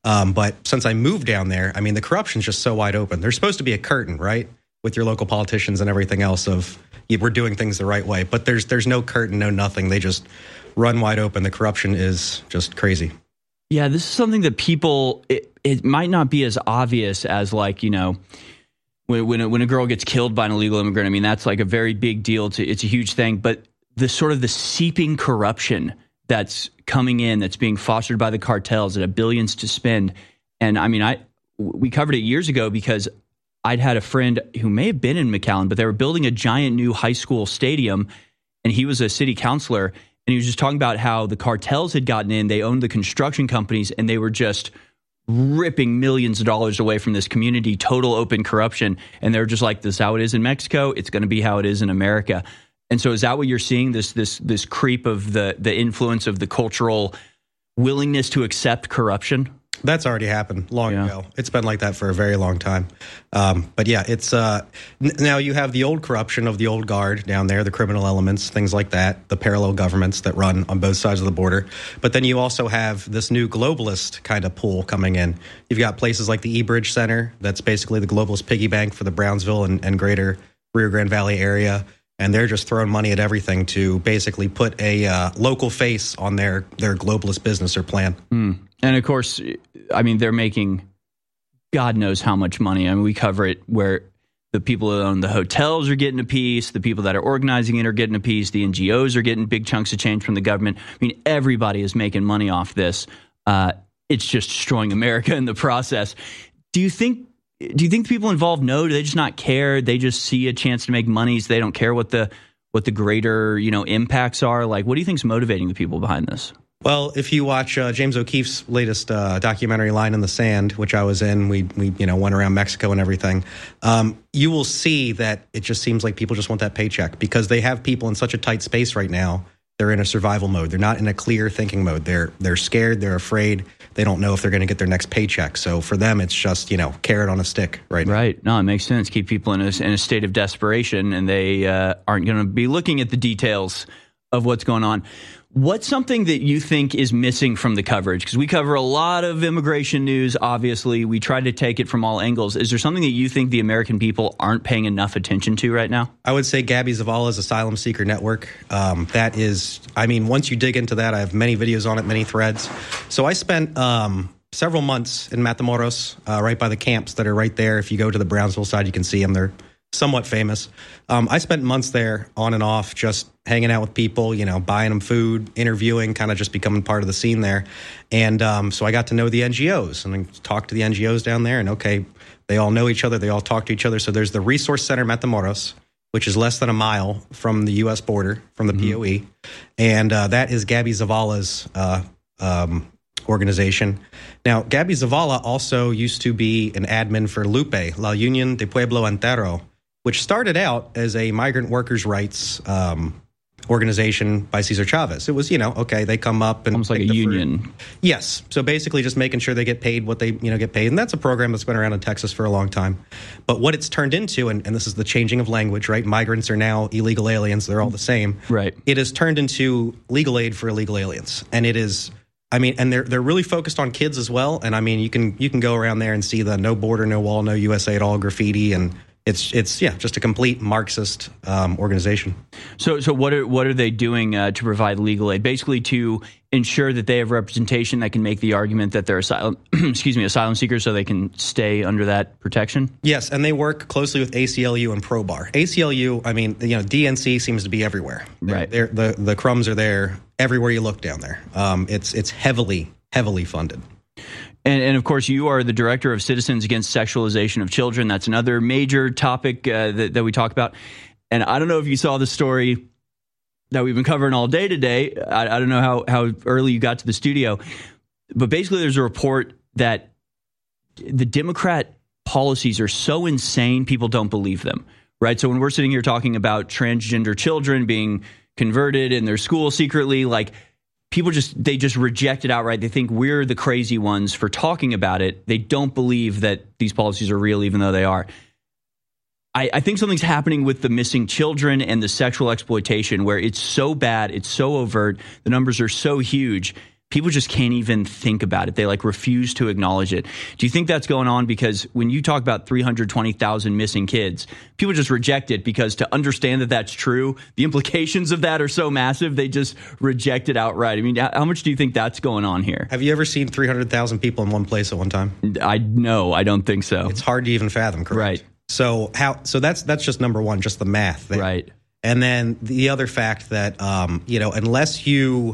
Um, but since I moved down there, I mean, the corruption's just so wide open. There's supposed to be a curtain, right, with your local politicians and everything else of yeah, we're doing things the right way. But there's there's no curtain, no nothing. They just run wide open. The corruption is just crazy. Yeah, this is something that people, it, it might not be as obvious as like, you know, when when a, when a girl gets killed by an illegal immigrant. I mean, that's like a very big deal. It's a, it's a huge thing. But the sort of the seeping corruption that's coming in, that's being fostered by the cartels that have billions to spend. And I mean, I we covered it years ago because I'd had a friend who may have been in McAllen, but they were building a giant new high school stadium, and he was a city councilor, and he was just talking about how the cartels had gotten in, they owned the construction companies, and they were just ripping millions of dollars away from this community, total open corruption. And they're just like, this is how it is in Mexico. It's going to be how it is in America. And so is that what you're seeing, this this this creep of the the influence of the cultural willingness to accept corruption? That's already happened long yeah. ago. It's been like that for a very long time. Um, but yeah, it's uh, n- now you have the old corruption of the old guard down there, the criminal elements, things like that, the parallel governments that run on both sides of the border. But then you also have this new globalist kind of pool coming in. You've got places like the eBridge Center. That's basically the globalist piggy bank for the Brownsville and, and greater Rio Grande Valley area. And they're just throwing money at everything to basically put a uh, local face on their, their globalist business or plan. Mm. And of course, I mean, they're making God knows how much money. I mean, we cover it where the people that own the hotels are getting a piece, the people that are organizing it are getting a piece, the N G Os are getting big chunks of change from the government. I mean, everybody is making money off this. Uh, it's just destroying America in the process. Do you think Do you think the people involved know? Do they just not care? They just see a chance to make money. So they don't care what the what the greater, you know, impacts are. Like, what do you think is motivating the people behind this? Well, if you watch uh, James O'Keefe's latest uh, documentary, Line in the Sand, which I was in, we we you know went around Mexico and everything. Um, you will see that it just seems like people just want that paycheck because they have people in such a tight space right now. They're in a survival mode. They're not in a clear thinking mode. They're they're scared. They're afraid. They don't know if they're going to get their next paycheck. So for them, it's just, you know, carrot on a stick right now. Right. No, it makes sense. Keep people in a, in a state of desperation, and they uh, aren't going to be looking at the details of what's going on. What's something that you think is missing from the coverage? Because we cover a lot of immigration news, obviously. We try to take it from all angles. Is there something that you think the American people aren't paying enough attention to right now? I would say Gabby Zavala's Asylum Seeker Network. Um, that is, I mean, once you dig into that, I have many videos on it, many threads. So I spent um, several months in Matamoros, uh, right by the camps that are right there. If you go to the Brownsville side, you can see them. They're somewhat famous. Um, I spent months there on and off, just hanging out with people, you know, buying them food, interviewing, kind of just becoming part of the scene there. And um, so I got to know the N G Os and I talked to the N G Os down there. And okay, they all know each other. They all talk to each other. So there's the Resource Center Matamoros, which is less than a mile from the U S border, from the mm-hmm. P O E. And uh, that is Gabby Zavala's uh, um, organization. Now, Gabby Zavala also used to be an admin for LUPE, La Unión de Pueblo Entero, which started out as a migrant workers' rights um, organization by Cesar Chavez. It was, you know, okay, they come up and almost like a union. Fruit. Yes, so basically just making sure they get paid what they, you know, get paid, and that's a program that's been around in Texas for a long time. But what it's turned into, and, and this is the changing of language, right? Migrants are now illegal aliens; they're all the same. Right. It has turned into legal aid for illegal aliens, and it is. I mean, and they're they're really focused on kids as well. And I mean, you can you can go around there and see the no border, no wall, no U S A at all graffiti and. It's it's yeah, just a complete Marxist um, organization. So so what are what are they doing uh, to provide legal aid? Basically to ensure that they have representation that can make the argument that they're asylum excuse me asylum seekers, so they can stay under that protection. Yes, and they work closely with A C L U and ProBar. A C L U, I mean, you know, D N C seems to be everywhere. They're, right, they're, the the crumbs are there everywhere you look down there. Um, it's it's heavily heavily funded. And, and, of course, you are the director of Citizens Against Sexualization of Children. That's another major topic uh, that, that we talk about. And I don't know if you saw the story that we've been covering all day today. I, I don't know how, how early you got to the studio. But basically, there's a report that the Democrat policies are so insane, people don't believe them. Right? So when we're sitting here talking about transgender children being converted in their school secretly, like, people just, they just reject it outright. They think we're the crazy ones for talking about it. They don't believe that these policies are real, even though they are. I, I think something's happening with the missing children and the sexual exploitation where it's so bad, it's so overt, the numbers are so huge people just can't even think about it. They like refuse to acknowledge it. Do you think that's going on because when you talk about three hundred twenty thousand missing kids, people just reject it because to understand that that's true, the implications of that are so massive, they just reject it outright. I mean, how much do you think that's going on here? Have you ever seen three hundred thousand people in one place at one time? I no, I don't think so. It's hard to even fathom, correct? Right. So how? So that's that's just number one, just the math. There. Right. And then the other fact that um, you know, unless you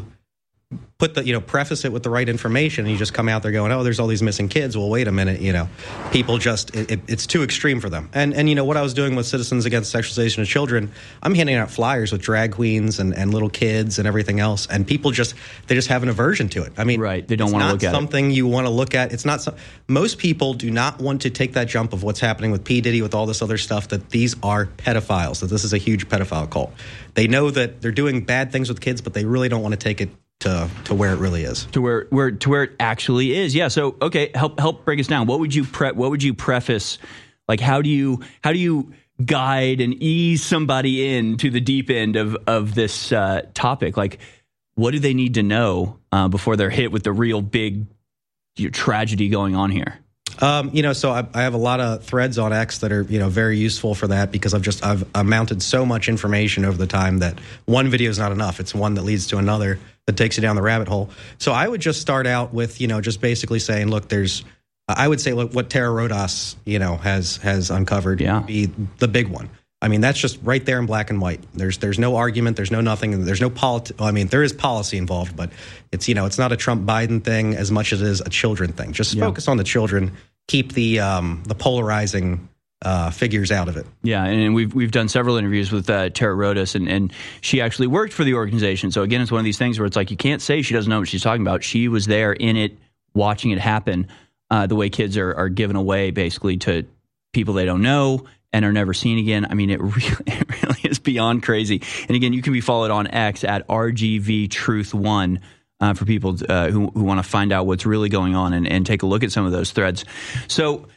put the, you know, preface it with the right information and you just come out there going, oh, there's all these missing kids. Well, wait a minute, you know, people just, it, it, it's too extreme for them. And, and, you know, what I was doing with Citizens Against Sexualization of Children, I'm handing out flyers with drag queens and, and little kids and everything else. And people just, they just have an aversion to it. I mean, right. They don't want to look at it. It's not something you want to look at. It's not, so, most people do not want to take that jump of what's happening with P. Diddy, with all this other stuff, that these are pedophiles, that this is a huge pedophile cult. They know that they're doing bad things with kids, but they really don't want to take it to to where it really is, to where where to where it actually is. Yeah. So okay, help help break us down. What would you pre- What would you preface? Like, how do you how do you guide and ease somebody into the deep end of of this uh, topic? Like, what do they need to know uh, before they're hit with the real big you know, tragedy going on here? Um, you know, so I, I have a lot of threads on X that are, you know, very useful for that because I've just I've, I've mounted so much information over the time that one video is not enough. It's one that leads to another that takes you down the rabbit hole. So I would just start out with, you know, just basically saying, look, there's, I would say, look, what Tara Rodas, you know, has has uncovered yeah. would be the big one. I mean, that's just right there in black and white. There's there's no argument. There's no nothing. There's no politi- well, I mean, there is policy involved, but it's, you know, it's not a Trump Biden thing as much as it is a children thing. Just yeah. focus on the children. Keep the um, the polarizing uh, figures out of it. Yeah, and we've we've done several interviews with uh, Tara Rodas, and, and she actually worked for the organization. So again, it's one of these things where it's like you can't say she doesn't know what she's talking about. She was there in it, watching it happen. Uh, the way kids are are given away basically to people they don't know and are never seen again. I mean, it really, it really is beyond crazy. And again, you can be followed on X at R G V Truth one. Uh, for people uh, who, who want to find out what's really going on and, and take a look at some of those threads. So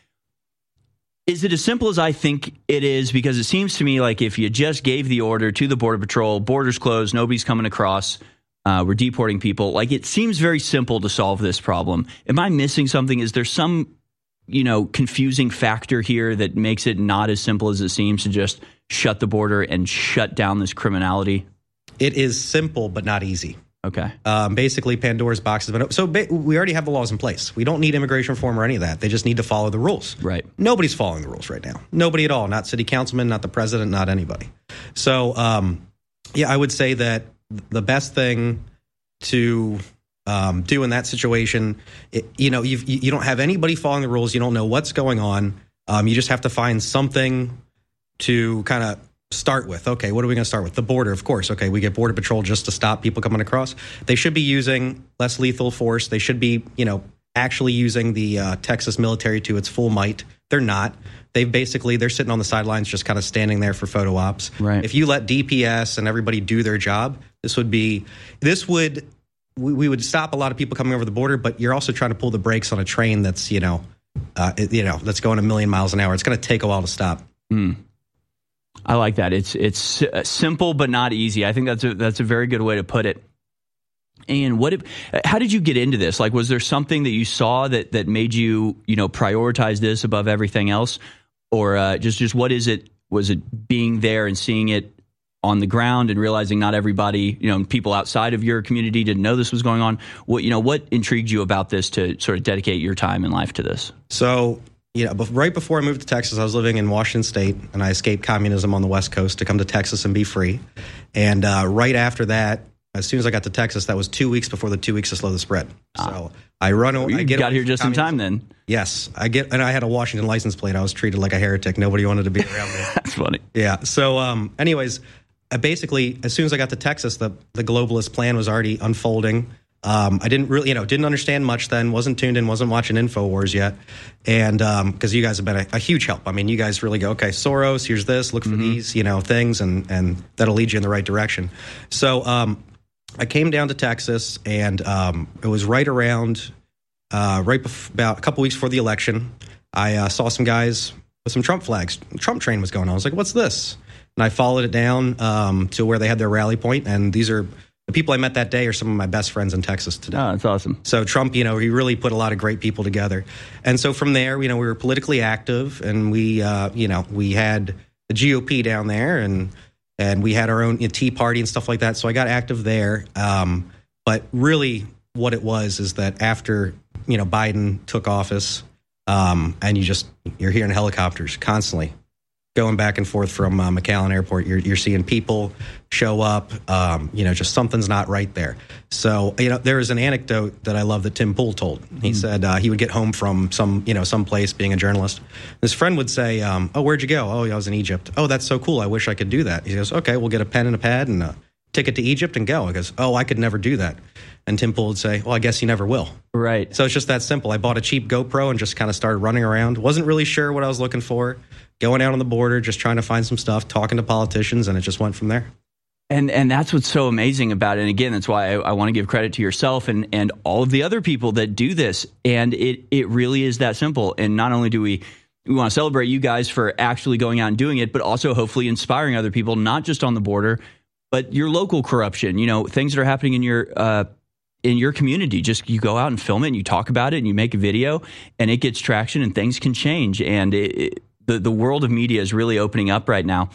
is it as simple as I think it is? Because it seems to me like if you just gave the order to the Border Patrol, borders closed, nobody's coming across, uh, we're deporting people, like it seems very simple to solve this problem. Am I missing something? Is there some, you know, confusing factor here that makes it not as simple as it seems to just shut the border and shut down this criminality? It is simple, but not easy. Okay. Um, basically, Pandora's box has been open. So ba- we already have the laws in place. We don't need immigration reform or any of that. They just need to follow the rules. Right. Nobody's following the rules right now. Nobody at all. Not city councilman, not the president, not anybody. So, um, yeah, I would say that the best thing to um, do in that situation, it, you know, you've, you don't have anybody following the rules. You don't know what's going on. Um, you just have to find something to kind of start with. Okay, what are we going to start with? The border, of course. Okay, we get Border Patrol just to stop people coming across. They should be using less lethal force. They should be, you know, actually using the uh, Texas military to its full might. They're not. They've basically, they're sitting on the sidelines just kind of standing there for photo ops. Right. If you let D P S and everybody do their job, this would be, this would, we, we would stop a lot of people coming over the border, but you're also trying to pull the brakes on a train that's, you know, uh, it, you know, that's going a million miles an hour. It's going to take a while to stop. Mm. I like that. It's it's simple but not easy. I think that's a that's a very good way to put it. And what if, how did you get into this? Like, was there something that you saw that that made you, you know, prioritize this above everything else, or uh, just just what is it? Was it being there and seeing it on the ground and realizing not everybody, you know, people outside of your community didn't know this was going on? What you know, what intrigued you about this to sort of dedicate your time and life to this? So. You know, right before I moved to Texas, I was living in Washington State, and I escaped communism on the West Coast to come to Texas and be free. And uh, right after that, as soon as I got to Texas, that was two weeks before the two weeks to slow the spread. So I run. Well, you I get got here just in time, then. Yes, I get, and I had a Washington license plate. I was treated like a heretic. Nobody wanted to be around me. That's funny. Yeah. So, um, anyways, I basically, as soon as I got to Texas, the the globalist plan was already unfolding. Um, I didn't really, you know, didn't understand much then, wasn't tuned in, wasn't watching InfoWars yet. And because um, you guys have been a, a huge help. I mean, you guys really go, okay, Soros, here's this, look for mm-hmm. these, you know, things, and, and that'll lead you in the right direction. So um, I came down to Texas, and um, it was right around, uh, right bef- about a couple weeks before the election. I uh, saw some guys with some Trump flags. Trump train was going on. I was like, what's this? And I followed it down um, to where they had their rally point, and these are the people I met that day are some of my best friends in Texas today. Oh, that's awesome. So Trump, you know, he really put a lot of great people together. And so from there, you know, we were politically active, and we, uh, you know, we had the G O P down there, and and we had our own you know, Tea Party and stuff like that. So I got active there. Um, but really what it was is that after, you know, Biden took office, um, and you just, you're hearing helicopters constantly going back and forth from uh, McAllen Airport. You're, you're seeing people show up, um, you know, just something's not right there. So, you know, there is an anecdote that I love that Tim Pool told. He mm. said uh, he would get home from some, you know, some place being a journalist. His friend would say, um, oh, where'd you go? Oh, I was in Egypt. Oh, that's so cool. I wish I could do that. He goes, okay, we'll get a pen and a pad and a ticket to Egypt and go. He goes, oh, I could never do that. And Tim Pool would say, well, I guess you never will. Right. So it's just that simple. I bought a cheap GoPro and just kind of started running around. Wasn't really sure what I was looking for. Going out on the border, just trying to find some stuff, talking to politicians, and it just went from there. And and that's what's so amazing about it. And again, that's why I, I want to give credit to yourself and, and all of the other people that do this. And it it really is that simple. And not only do we we want to celebrate you guys for actually going out and doing it, but also hopefully inspiring other people, not just on the border, but your local corruption. You know, things that are happening in your uh, in your community. Just you go out and film it, and you talk about it, and you make a video, and it gets traction, and things can change. And it, it The, the world of media is really opening up right now.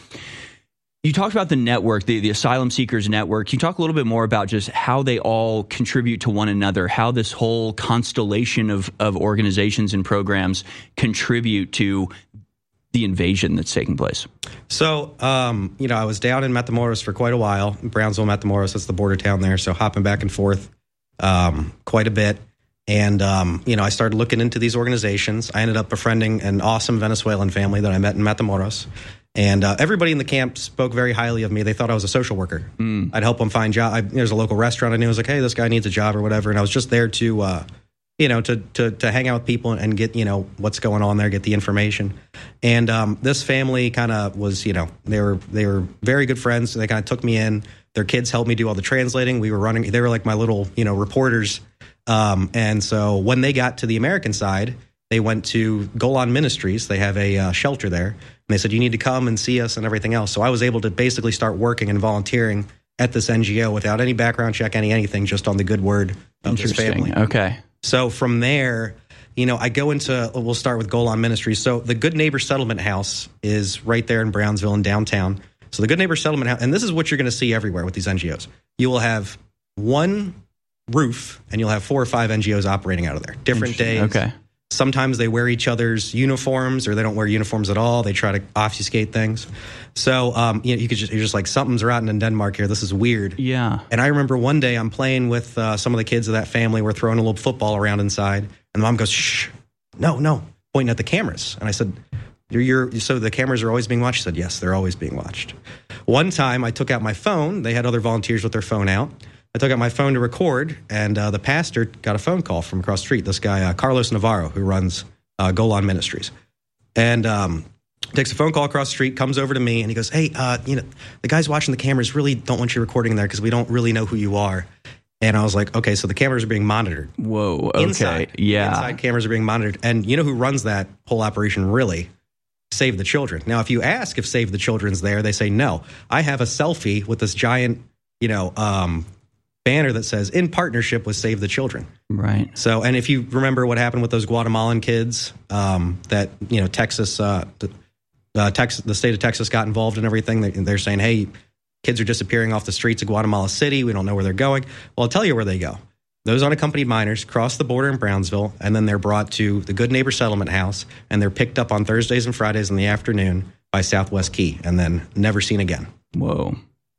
You talked about the network, the, the Asylum Seekers Network. Can you talk a little bit more about just how they all contribute to one another, how this whole constellation of, of organizations and programs contribute to the invasion that's taking place? So, um, you know, I was down in Matamoros for quite a while. Brownsville, Matamoros, that's the border town there. So hopping back and forth um, quite a bit. And, um, you know, I started looking into these organizations. I ended up befriending an awesome Venezuelan family that I met in Matamoros. And uh, everybody in the camp spoke very highly of me. They thought I was a social worker. Mm. I'd help them find jobs. There's a local restaurant I knew. I was like, hey, this guy needs a job or whatever. And I was just there to, uh, you know, to, to to hang out with people and get, you know, what's going on there, get the information. And um, this family kind of was, you know, they were they were very good friends. So they kind of took me in. Their kids helped me do all the translating. We were running. They were like my little, you know, reporters. Um, and so when they got to the American side, they went to Golan Ministries. They have a uh, shelter there. And they said, you need to come and see us and everything else. So I was able to basically start working and volunteering at this N G O without any background check, any anything, just on the good word of this family. Okay. So from there, you know, I go into, we'll start with Golan Ministries. So the Good Neighbor Settlement House is right there in Brownsville in downtown. So the Good Neighbor Settlement House, and this is what you're going to see everywhere with these N G Os. You will have one roof, and you'll have four or five N G Os operating out of there. Different days. Okay. Sometimes they wear each other's uniforms, or they don't wear uniforms at all. They try to obfuscate things. So um, you know, you could just, you're just like, something's rotten in Denmark here. This is weird. Yeah. And I remember one day I'm playing with uh, some of the kids of that family. We're throwing a little football around inside, and the mom goes, shh, no, no, pointing at the cameras. And I said, you're, you're, so the cameras are always being watched? She said, yes, they're always being watched. One time I took out my phone. They had other volunteers with their phone out. I took out my phone to record, and uh, the pastor got a phone call from across the street, this guy, uh, Carlos Navarro, who runs uh, Golan Ministries. And um, takes a phone call across the street, comes over to me, and he goes, hey, uh, you know, the guys watching the cameras really don't want you recording there because we don't really know who you are. And I was like, okay, so the cameras are being monitored. Whoa, okay, inside, yeah. Inside cameras are being monitored. And you know who runs that whole operation, really? Save the Children. Now, if you ask if Save the Children's there, they say no. I have a selfie with this giant, you know, um, banner that says in partnership with Save the Children. Right. So, and if you remember what happened with those Guatemalan kids, um, that, you know, Texas, uh, uh, Texas, the state of Texas got involved in everything. They, they're saying, hey, kids are disappearing off the streets of Guatemala City. We don't know where they're going. Well, I'll tell you where they go. Those unaccompanied minors cross the border in Brownsville, and then they're brought to the Good Neighbor Settlement House, and they're picked up on Thursdays and Fridays in the afternoon by Southwest Key, and then never seen again. Whoa.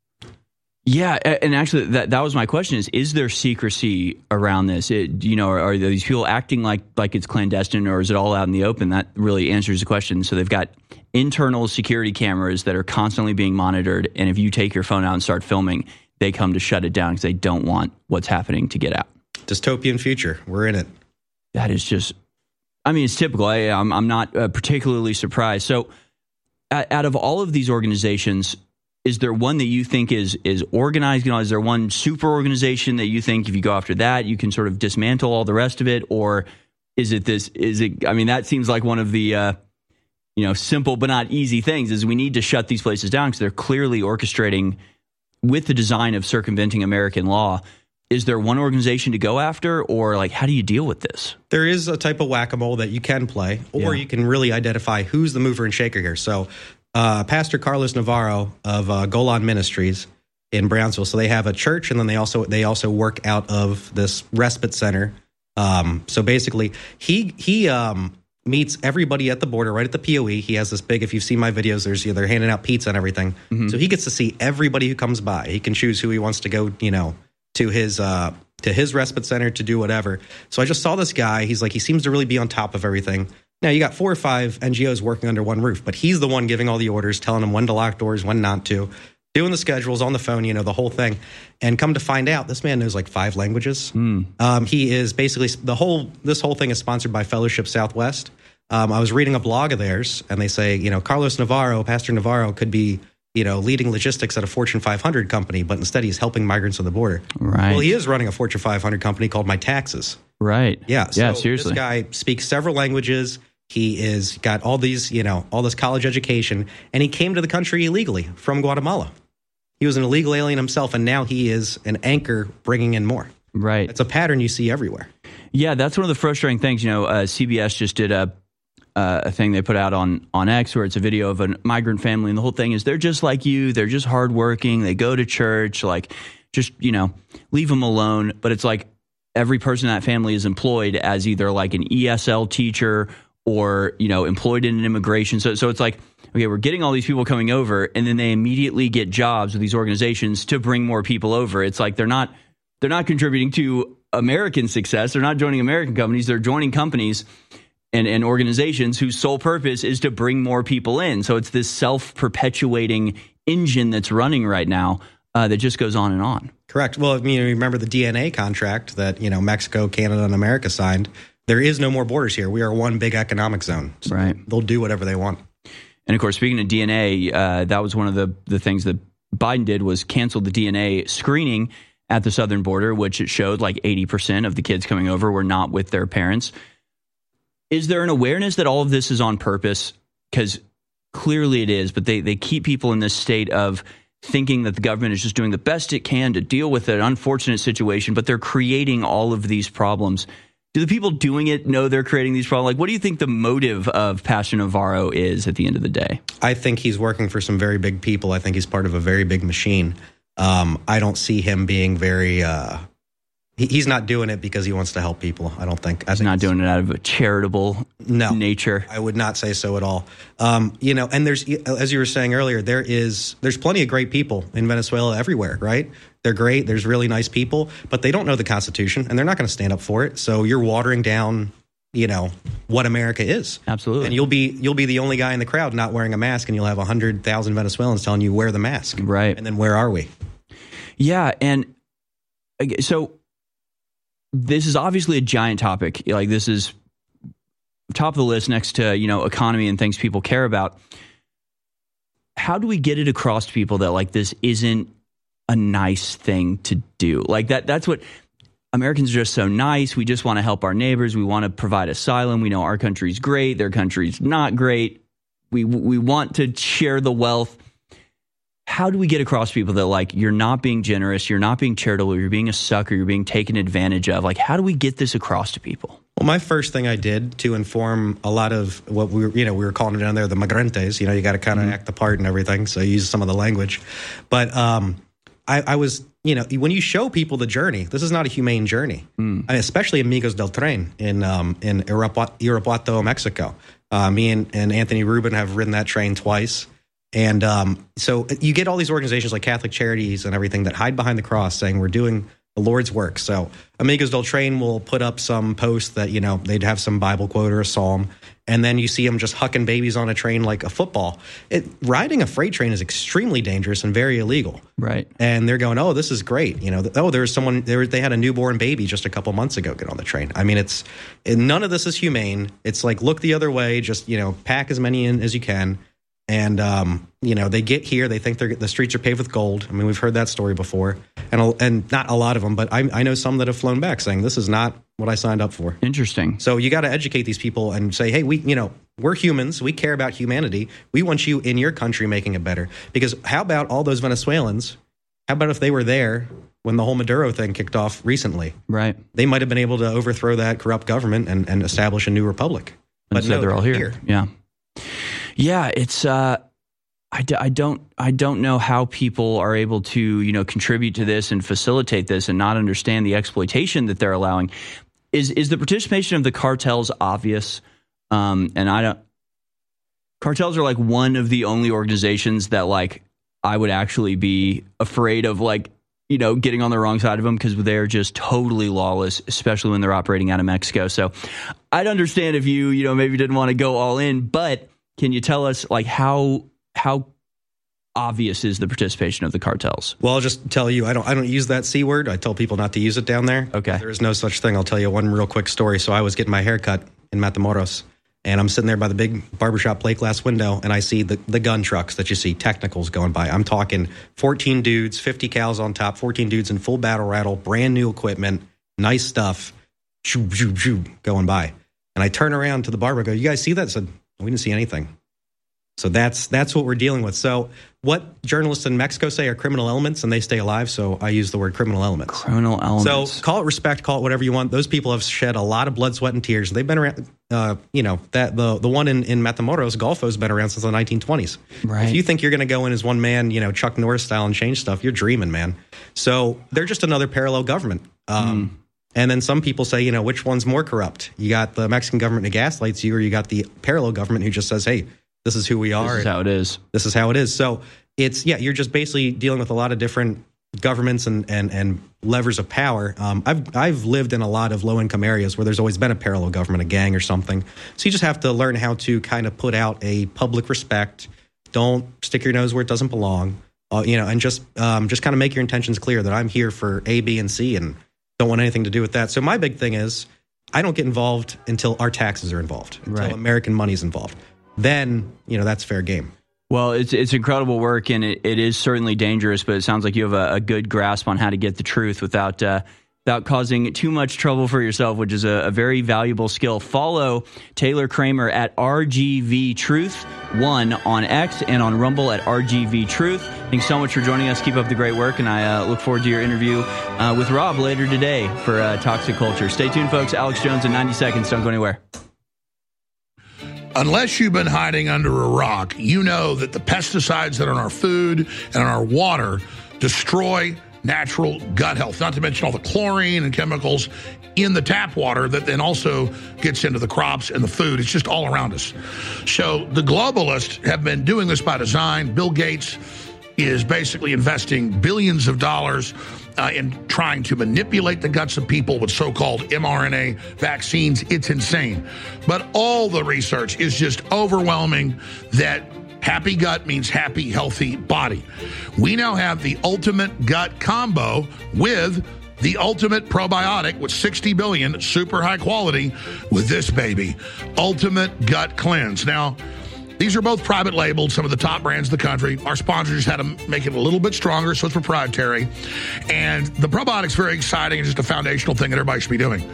Yeah, and actually, that that was my question: is is there secrecy around this? It, you know, are, are these people acting like like it's clandestine, or is it all out in the open? That really answers the question. So they've got internal security cameras that are constantly being monitored, and if you take your phone out and start filming, they come to shut it down because they don't want what's happening to get out. Dystopian future. We're in it. That is just, I mean, it's typical. I, I'm I'm not uh, particularly surprised. So, out, out of all of these organizations, is there one that you think is is organized? You know, is there one super organization that you think if you go after that, you can sort of dismantle all the rest of it? Or is it this, is it, I mean, that seems like one of the, uh, you know, simple but not easy things is we need to shut these places down because they're clearly orchestrating with the design of circumventing American law, is there one organization to go after, or like how do you deal with this? There is a type of whack-a-mole that you can play, or Yeah. you can really identify who's the mover and shaker here. So uh, Pastor Carlos Navarro of uh, Golan Ministries in Brownsville. So they have a church, and then they also they also work out of this respite center. Um, so basically, he he um, meets everybody at the border, right at the P O E. He has this big, if you've seen my videos, there's you know, they're handing out pizza and everything. Mm-hmm. So he gets to see everybody who comes by. He can choose who he wants to go, you know, to his uh, to his respite center to do whatever. So I just saw this guy. He's like, he seems to really be on top of everything. Now, you got four or five N G Os working under one roof, but he's the one giving all the orders, telling them when to lock doors, when not to, doing the schedules on the phone, you know, the whole thing. And come to find out, this man knows like five languages. Mm. Um, he is basically, the whole, this whole thing is sponsored by Fellowship Southwest. Um, I was reading a blog of theirs, and they say, you know, Carlos Navarro, Pastor Navarro could be, you know, leading logistics at a Fortune five hundred company, but instead he's helping migrants on the border. Right. Well, he is running a Fortune five hundred company called My Taxes. Right. Yeah. So yeah, seriously. This guy speaks several languages. He is got all these, you know, all this college education, and he came to the country illegally from Guatemala. He was an illegal alien himself, and now he is an anchor bringing in more. Right. It's a pattern you see everywhere. Yeah, that's one of the frustrating things. You know, uh, C B S just did a uh, a thing they put out on on X where it's a video of a migrant family, and the whole thing is they're just like you. They're just hardworking. They go to church. Like, just, you know, leave them alone. But it's like every person in that family is employed as either like an E S L teacher or, you know, employed in an immigration. So, so it's like, okay, we're getting all these people coming over, and then they immediately get jobs with these organizations to bring more people over. It's like they're not they're not contributing to American success. They're not joining American companies. They're joining companies and, and organizations whose sole purpose is to bring more people in. So it's this self-perpetuating engine that's running right now uh, that just goes on and on. Correct. Well, I mean, remember the D N A contract that, you know, Mexico, Canada, and America signed. There is no more borders here. We are one big economic zone. So right. They'll do whatever they want. And of course, speaking of D N A, uh, that was one of the, the things that Biden did was cancel the D N A screening at the southern border, which it showed like eighty percent of the kids coming over were not with their parents. Is there an awareness that all of this is on purpose? Because clearly it is, but they, they keep people in this state of thinking that the government is just doing the best it can to deal with an unfortunate situation, but they're creating all of these problems. Do the people doing it know they're creating these problems? Like, what do you think the motive of Pastor Navarro is at the end of the day? I think he's working for some very big people. I think he's part of a very big machine. Um, I don't see him being very uh, he, he's not doing it because he wants to help people. I don't think. I he's think not doing it out of a charitable no, nature. I would not say so at all. Um, you know, and there's, as you were saying earlier, there is there's plenty of great people in Venezuela everywhere, right? They're great. There's really nice people, but they don't know the Constitution, and they're not going to stand up for it. So you're watering down, you know, what America is. Absolutely. And you'll be you'll be the only guy in the crowd not wearing a mask, and you'll have one hundred thousand Venezuelans telling you, wear the mask. Right. And then where are we? Yeah. And so this is obviously a giant topic. Like, this is top of the list next to, you know, economy and things people care about. How do we get it across to people that, like, this isn't a nice thing to do? Like, that that's what Americans are just so nice. We just want to help our neighbors. We want to provide asylum. We know our country's great. Their country's not great. We we want to share the wealth. How do we get across to people that, like, you're not being generous, you're not being charitable, you're being a sucker, you're being taken advantage of? Like, how do we get this across to people? Well, my first thing I did to inform a lot of what we were, you know, we were calling it down there the migrantes. You know, you got to kind of mm-hmm. act the part and everything. So use some of the language. But um, I, I was, you know, when you show people the journey, this is not a humane journey, mm. I mean, especially Amigos del Tren in um, in Irapuato, Mexico. Uh, me and, and Anthony Rubin have ridden that train twice. And um, so you get all these organizations like Catholic Charities and everything that hide behind the cross saying we're doing the Lord's work. So Amigos del Tren will put up some post that, you know, they'd have some Bible quote or a psalm. And then you see them just hucking babies on a train like a football. It, riding a freight train is extremely dangerous and very illegal. Right. And they're going, oh, this is great. You know, oh, there was someone, there, they had a newborn baby just a couple months ago get on the train. I mean, it's none of this is humane. It's like, look the other way. Just, you know, pack as many in as you can. And, um, you know, they get here, they think they're, the streets are paved with gold. I mean, we've heard that story before. And and not a lot of them, but I, I know some that have flown back saying this is not what I signed up for. Interesting. So you got to educate these people and say, hey, we, you know, we're humans. We care about humanity. We want you in your country making it better. Because how about all those Venezuelans How about if they were there when the whole Maduro thing kicked off recently? Right. They might have been able to overthrow that corrupt government and, and establish a new republic. But Instead, no, they're all here. here. Yeah. Yeah, it's... Uh, I, d- I don't I don't know how people are able to, you know, contribute to this and facilitate this and not understand the exploitation that they're allowing. Is is the participation of the cartels obvious? Um, and I don't. Cartels are like one of the only organizations that like I would actually be afraid of, like, you know, getting on the wrong side of them, because they're just totally lawless, especially when they're operating out of Mexico. So I'd understand if you, you know, maybe didn't want to go all in, but can you tell us like how how obvious is the participation of the cartels? Well, I'll just tell you, I don't I don't use that C word. I tell people not to use it down there. Okay. There is no such thing. I'll tell you one real quick story. So I was getting my hair cut in Matamoros, and I'm sitting there by the big barbershop plate glass window, and I see the, the gun trucks that you see, technicals going by. I'm talking fourteen dudes, fifty cals on top, fourteen dudes in full battle rattle, brand new equipment, nice stuff, shoo, shoo, shoo, going by. And I turn around to the barber, go, you guys see that? I said, we didn't see anything. So that's that's what we're dealing with. So what journalists in Mexico say are criminal elements, and they stay alive. So I use the word criminal elements. Criminal elements. So call it respect, call it whatever you want. Those people have shed a lot of blood, sweat, and tears. They've been around. Uh, you know that the the one in, in Matamoros, Golfo's been around since the nineteen twenties. Right. If you think you're going to go in as one man, you know, Chuck Norris style and change stuff, you're dreaming, man. So they're just another parallel government. Um, mm. And then some people say, you know, which one's more corrupt? You got the Mexican government who gaslights you, or you got the parallel government who just says, hey, this is who we are. This is how it is. This is how it is. So it's, yeah, you're just basically dealing with a lot of different governments and and, and levers of power. Um, I've I've lived in a lot of low income areas where there's always been a parallel government, a gang or something. So you just have to learn how to kind of put out a public respect. Don't stick your nose where it doesn't belong. Uh, you know, and just um, just kind of make your intentions clear that I'm here for A, B, and C, and don't want anything to do with that. So my big thing is I don't get involved until our taxes are involved, until right. American money's involved. Then, you know, that's fair game. Well, it's it's incredible work, and it, it is certainly dangerous, but it sounds like you have a, a good grasp on how to get the truth without uh, without causing too much trouble for yourself, which is a, a very valuable skill. Follow Taylor Kramer at R G V Truth one on X and on Rumble at R G V Truth. Thanks so much for joining us. Keep up the great work, and I uh, look forward to your interview uh, with Rob later today for uh, Toxic Culture. Stay tuned, folks. Alex Jones in ninety seconds. Don't go anywhere. Unless you've been hiding under a rock, you know that the pesticides that are in our food and in our water destroy natural gut health, not to mention all the chlorine and chemicals in the tap water that then also gets into the crops and the food. It's just all around us. So the globalists have been doing this by design. Bill Gates is basically investing billions of dollars uh, in trying to manipulate the guts of people with so-called mRNA vaccines. It's insane. But all the research is just overwhelming that happy gut means happy, healthy body. We now have the ultimate gut combo with the ultimate probiotic with sixty billion, super high quality, with this baby, Ultimate Gut Cleanse. Now, these are both private labeled, some of the top brands in the country. Our sponsors had to make it a little bit stronger, so it's proprietary. And the probiotic's very exciting and just a foundational thing that everybody should be doing.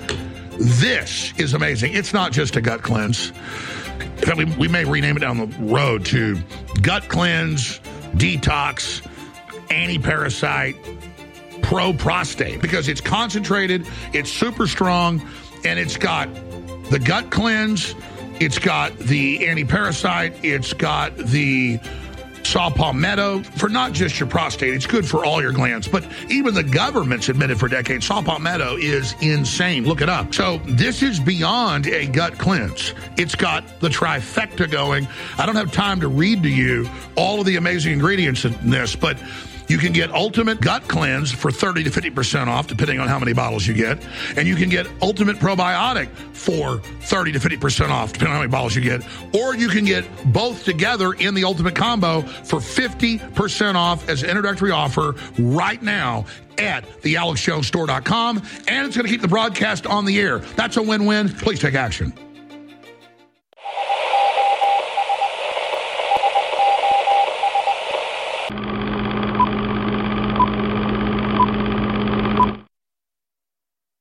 This is amazing. It's not just a gut cleanse. In fact, we, we may rename it down the road to Gut Cleanse, Detox, Anti-Parasite, Pro-Prostate, because it's concentrated, it's super strong, and it's got the gut cleanse, it's got the anti-parasite, it's got the saw palmetto for not just your prostate. It's good for all your glands. But even the government's admitted for decades, saw palmetto is insane. Look it up. So this is beyond a gut cleanse. It's got the trifecta going. I don't have time to read to you all of the amazing ingredients in this, but you can get Ultimate Gut Cleanse for thirty to fifty percent off, depending on how many bottles you get. And you can get Ultimate Probiotic for thirty to fifty percent off, depending on how many bottles you get. Or you can get both together in the Ultimate Combo for fifty percent off as an introductory offer right now at the alex jones store dot com. And it's going to keep the broadcast on the air. That's a win-win. Please take action.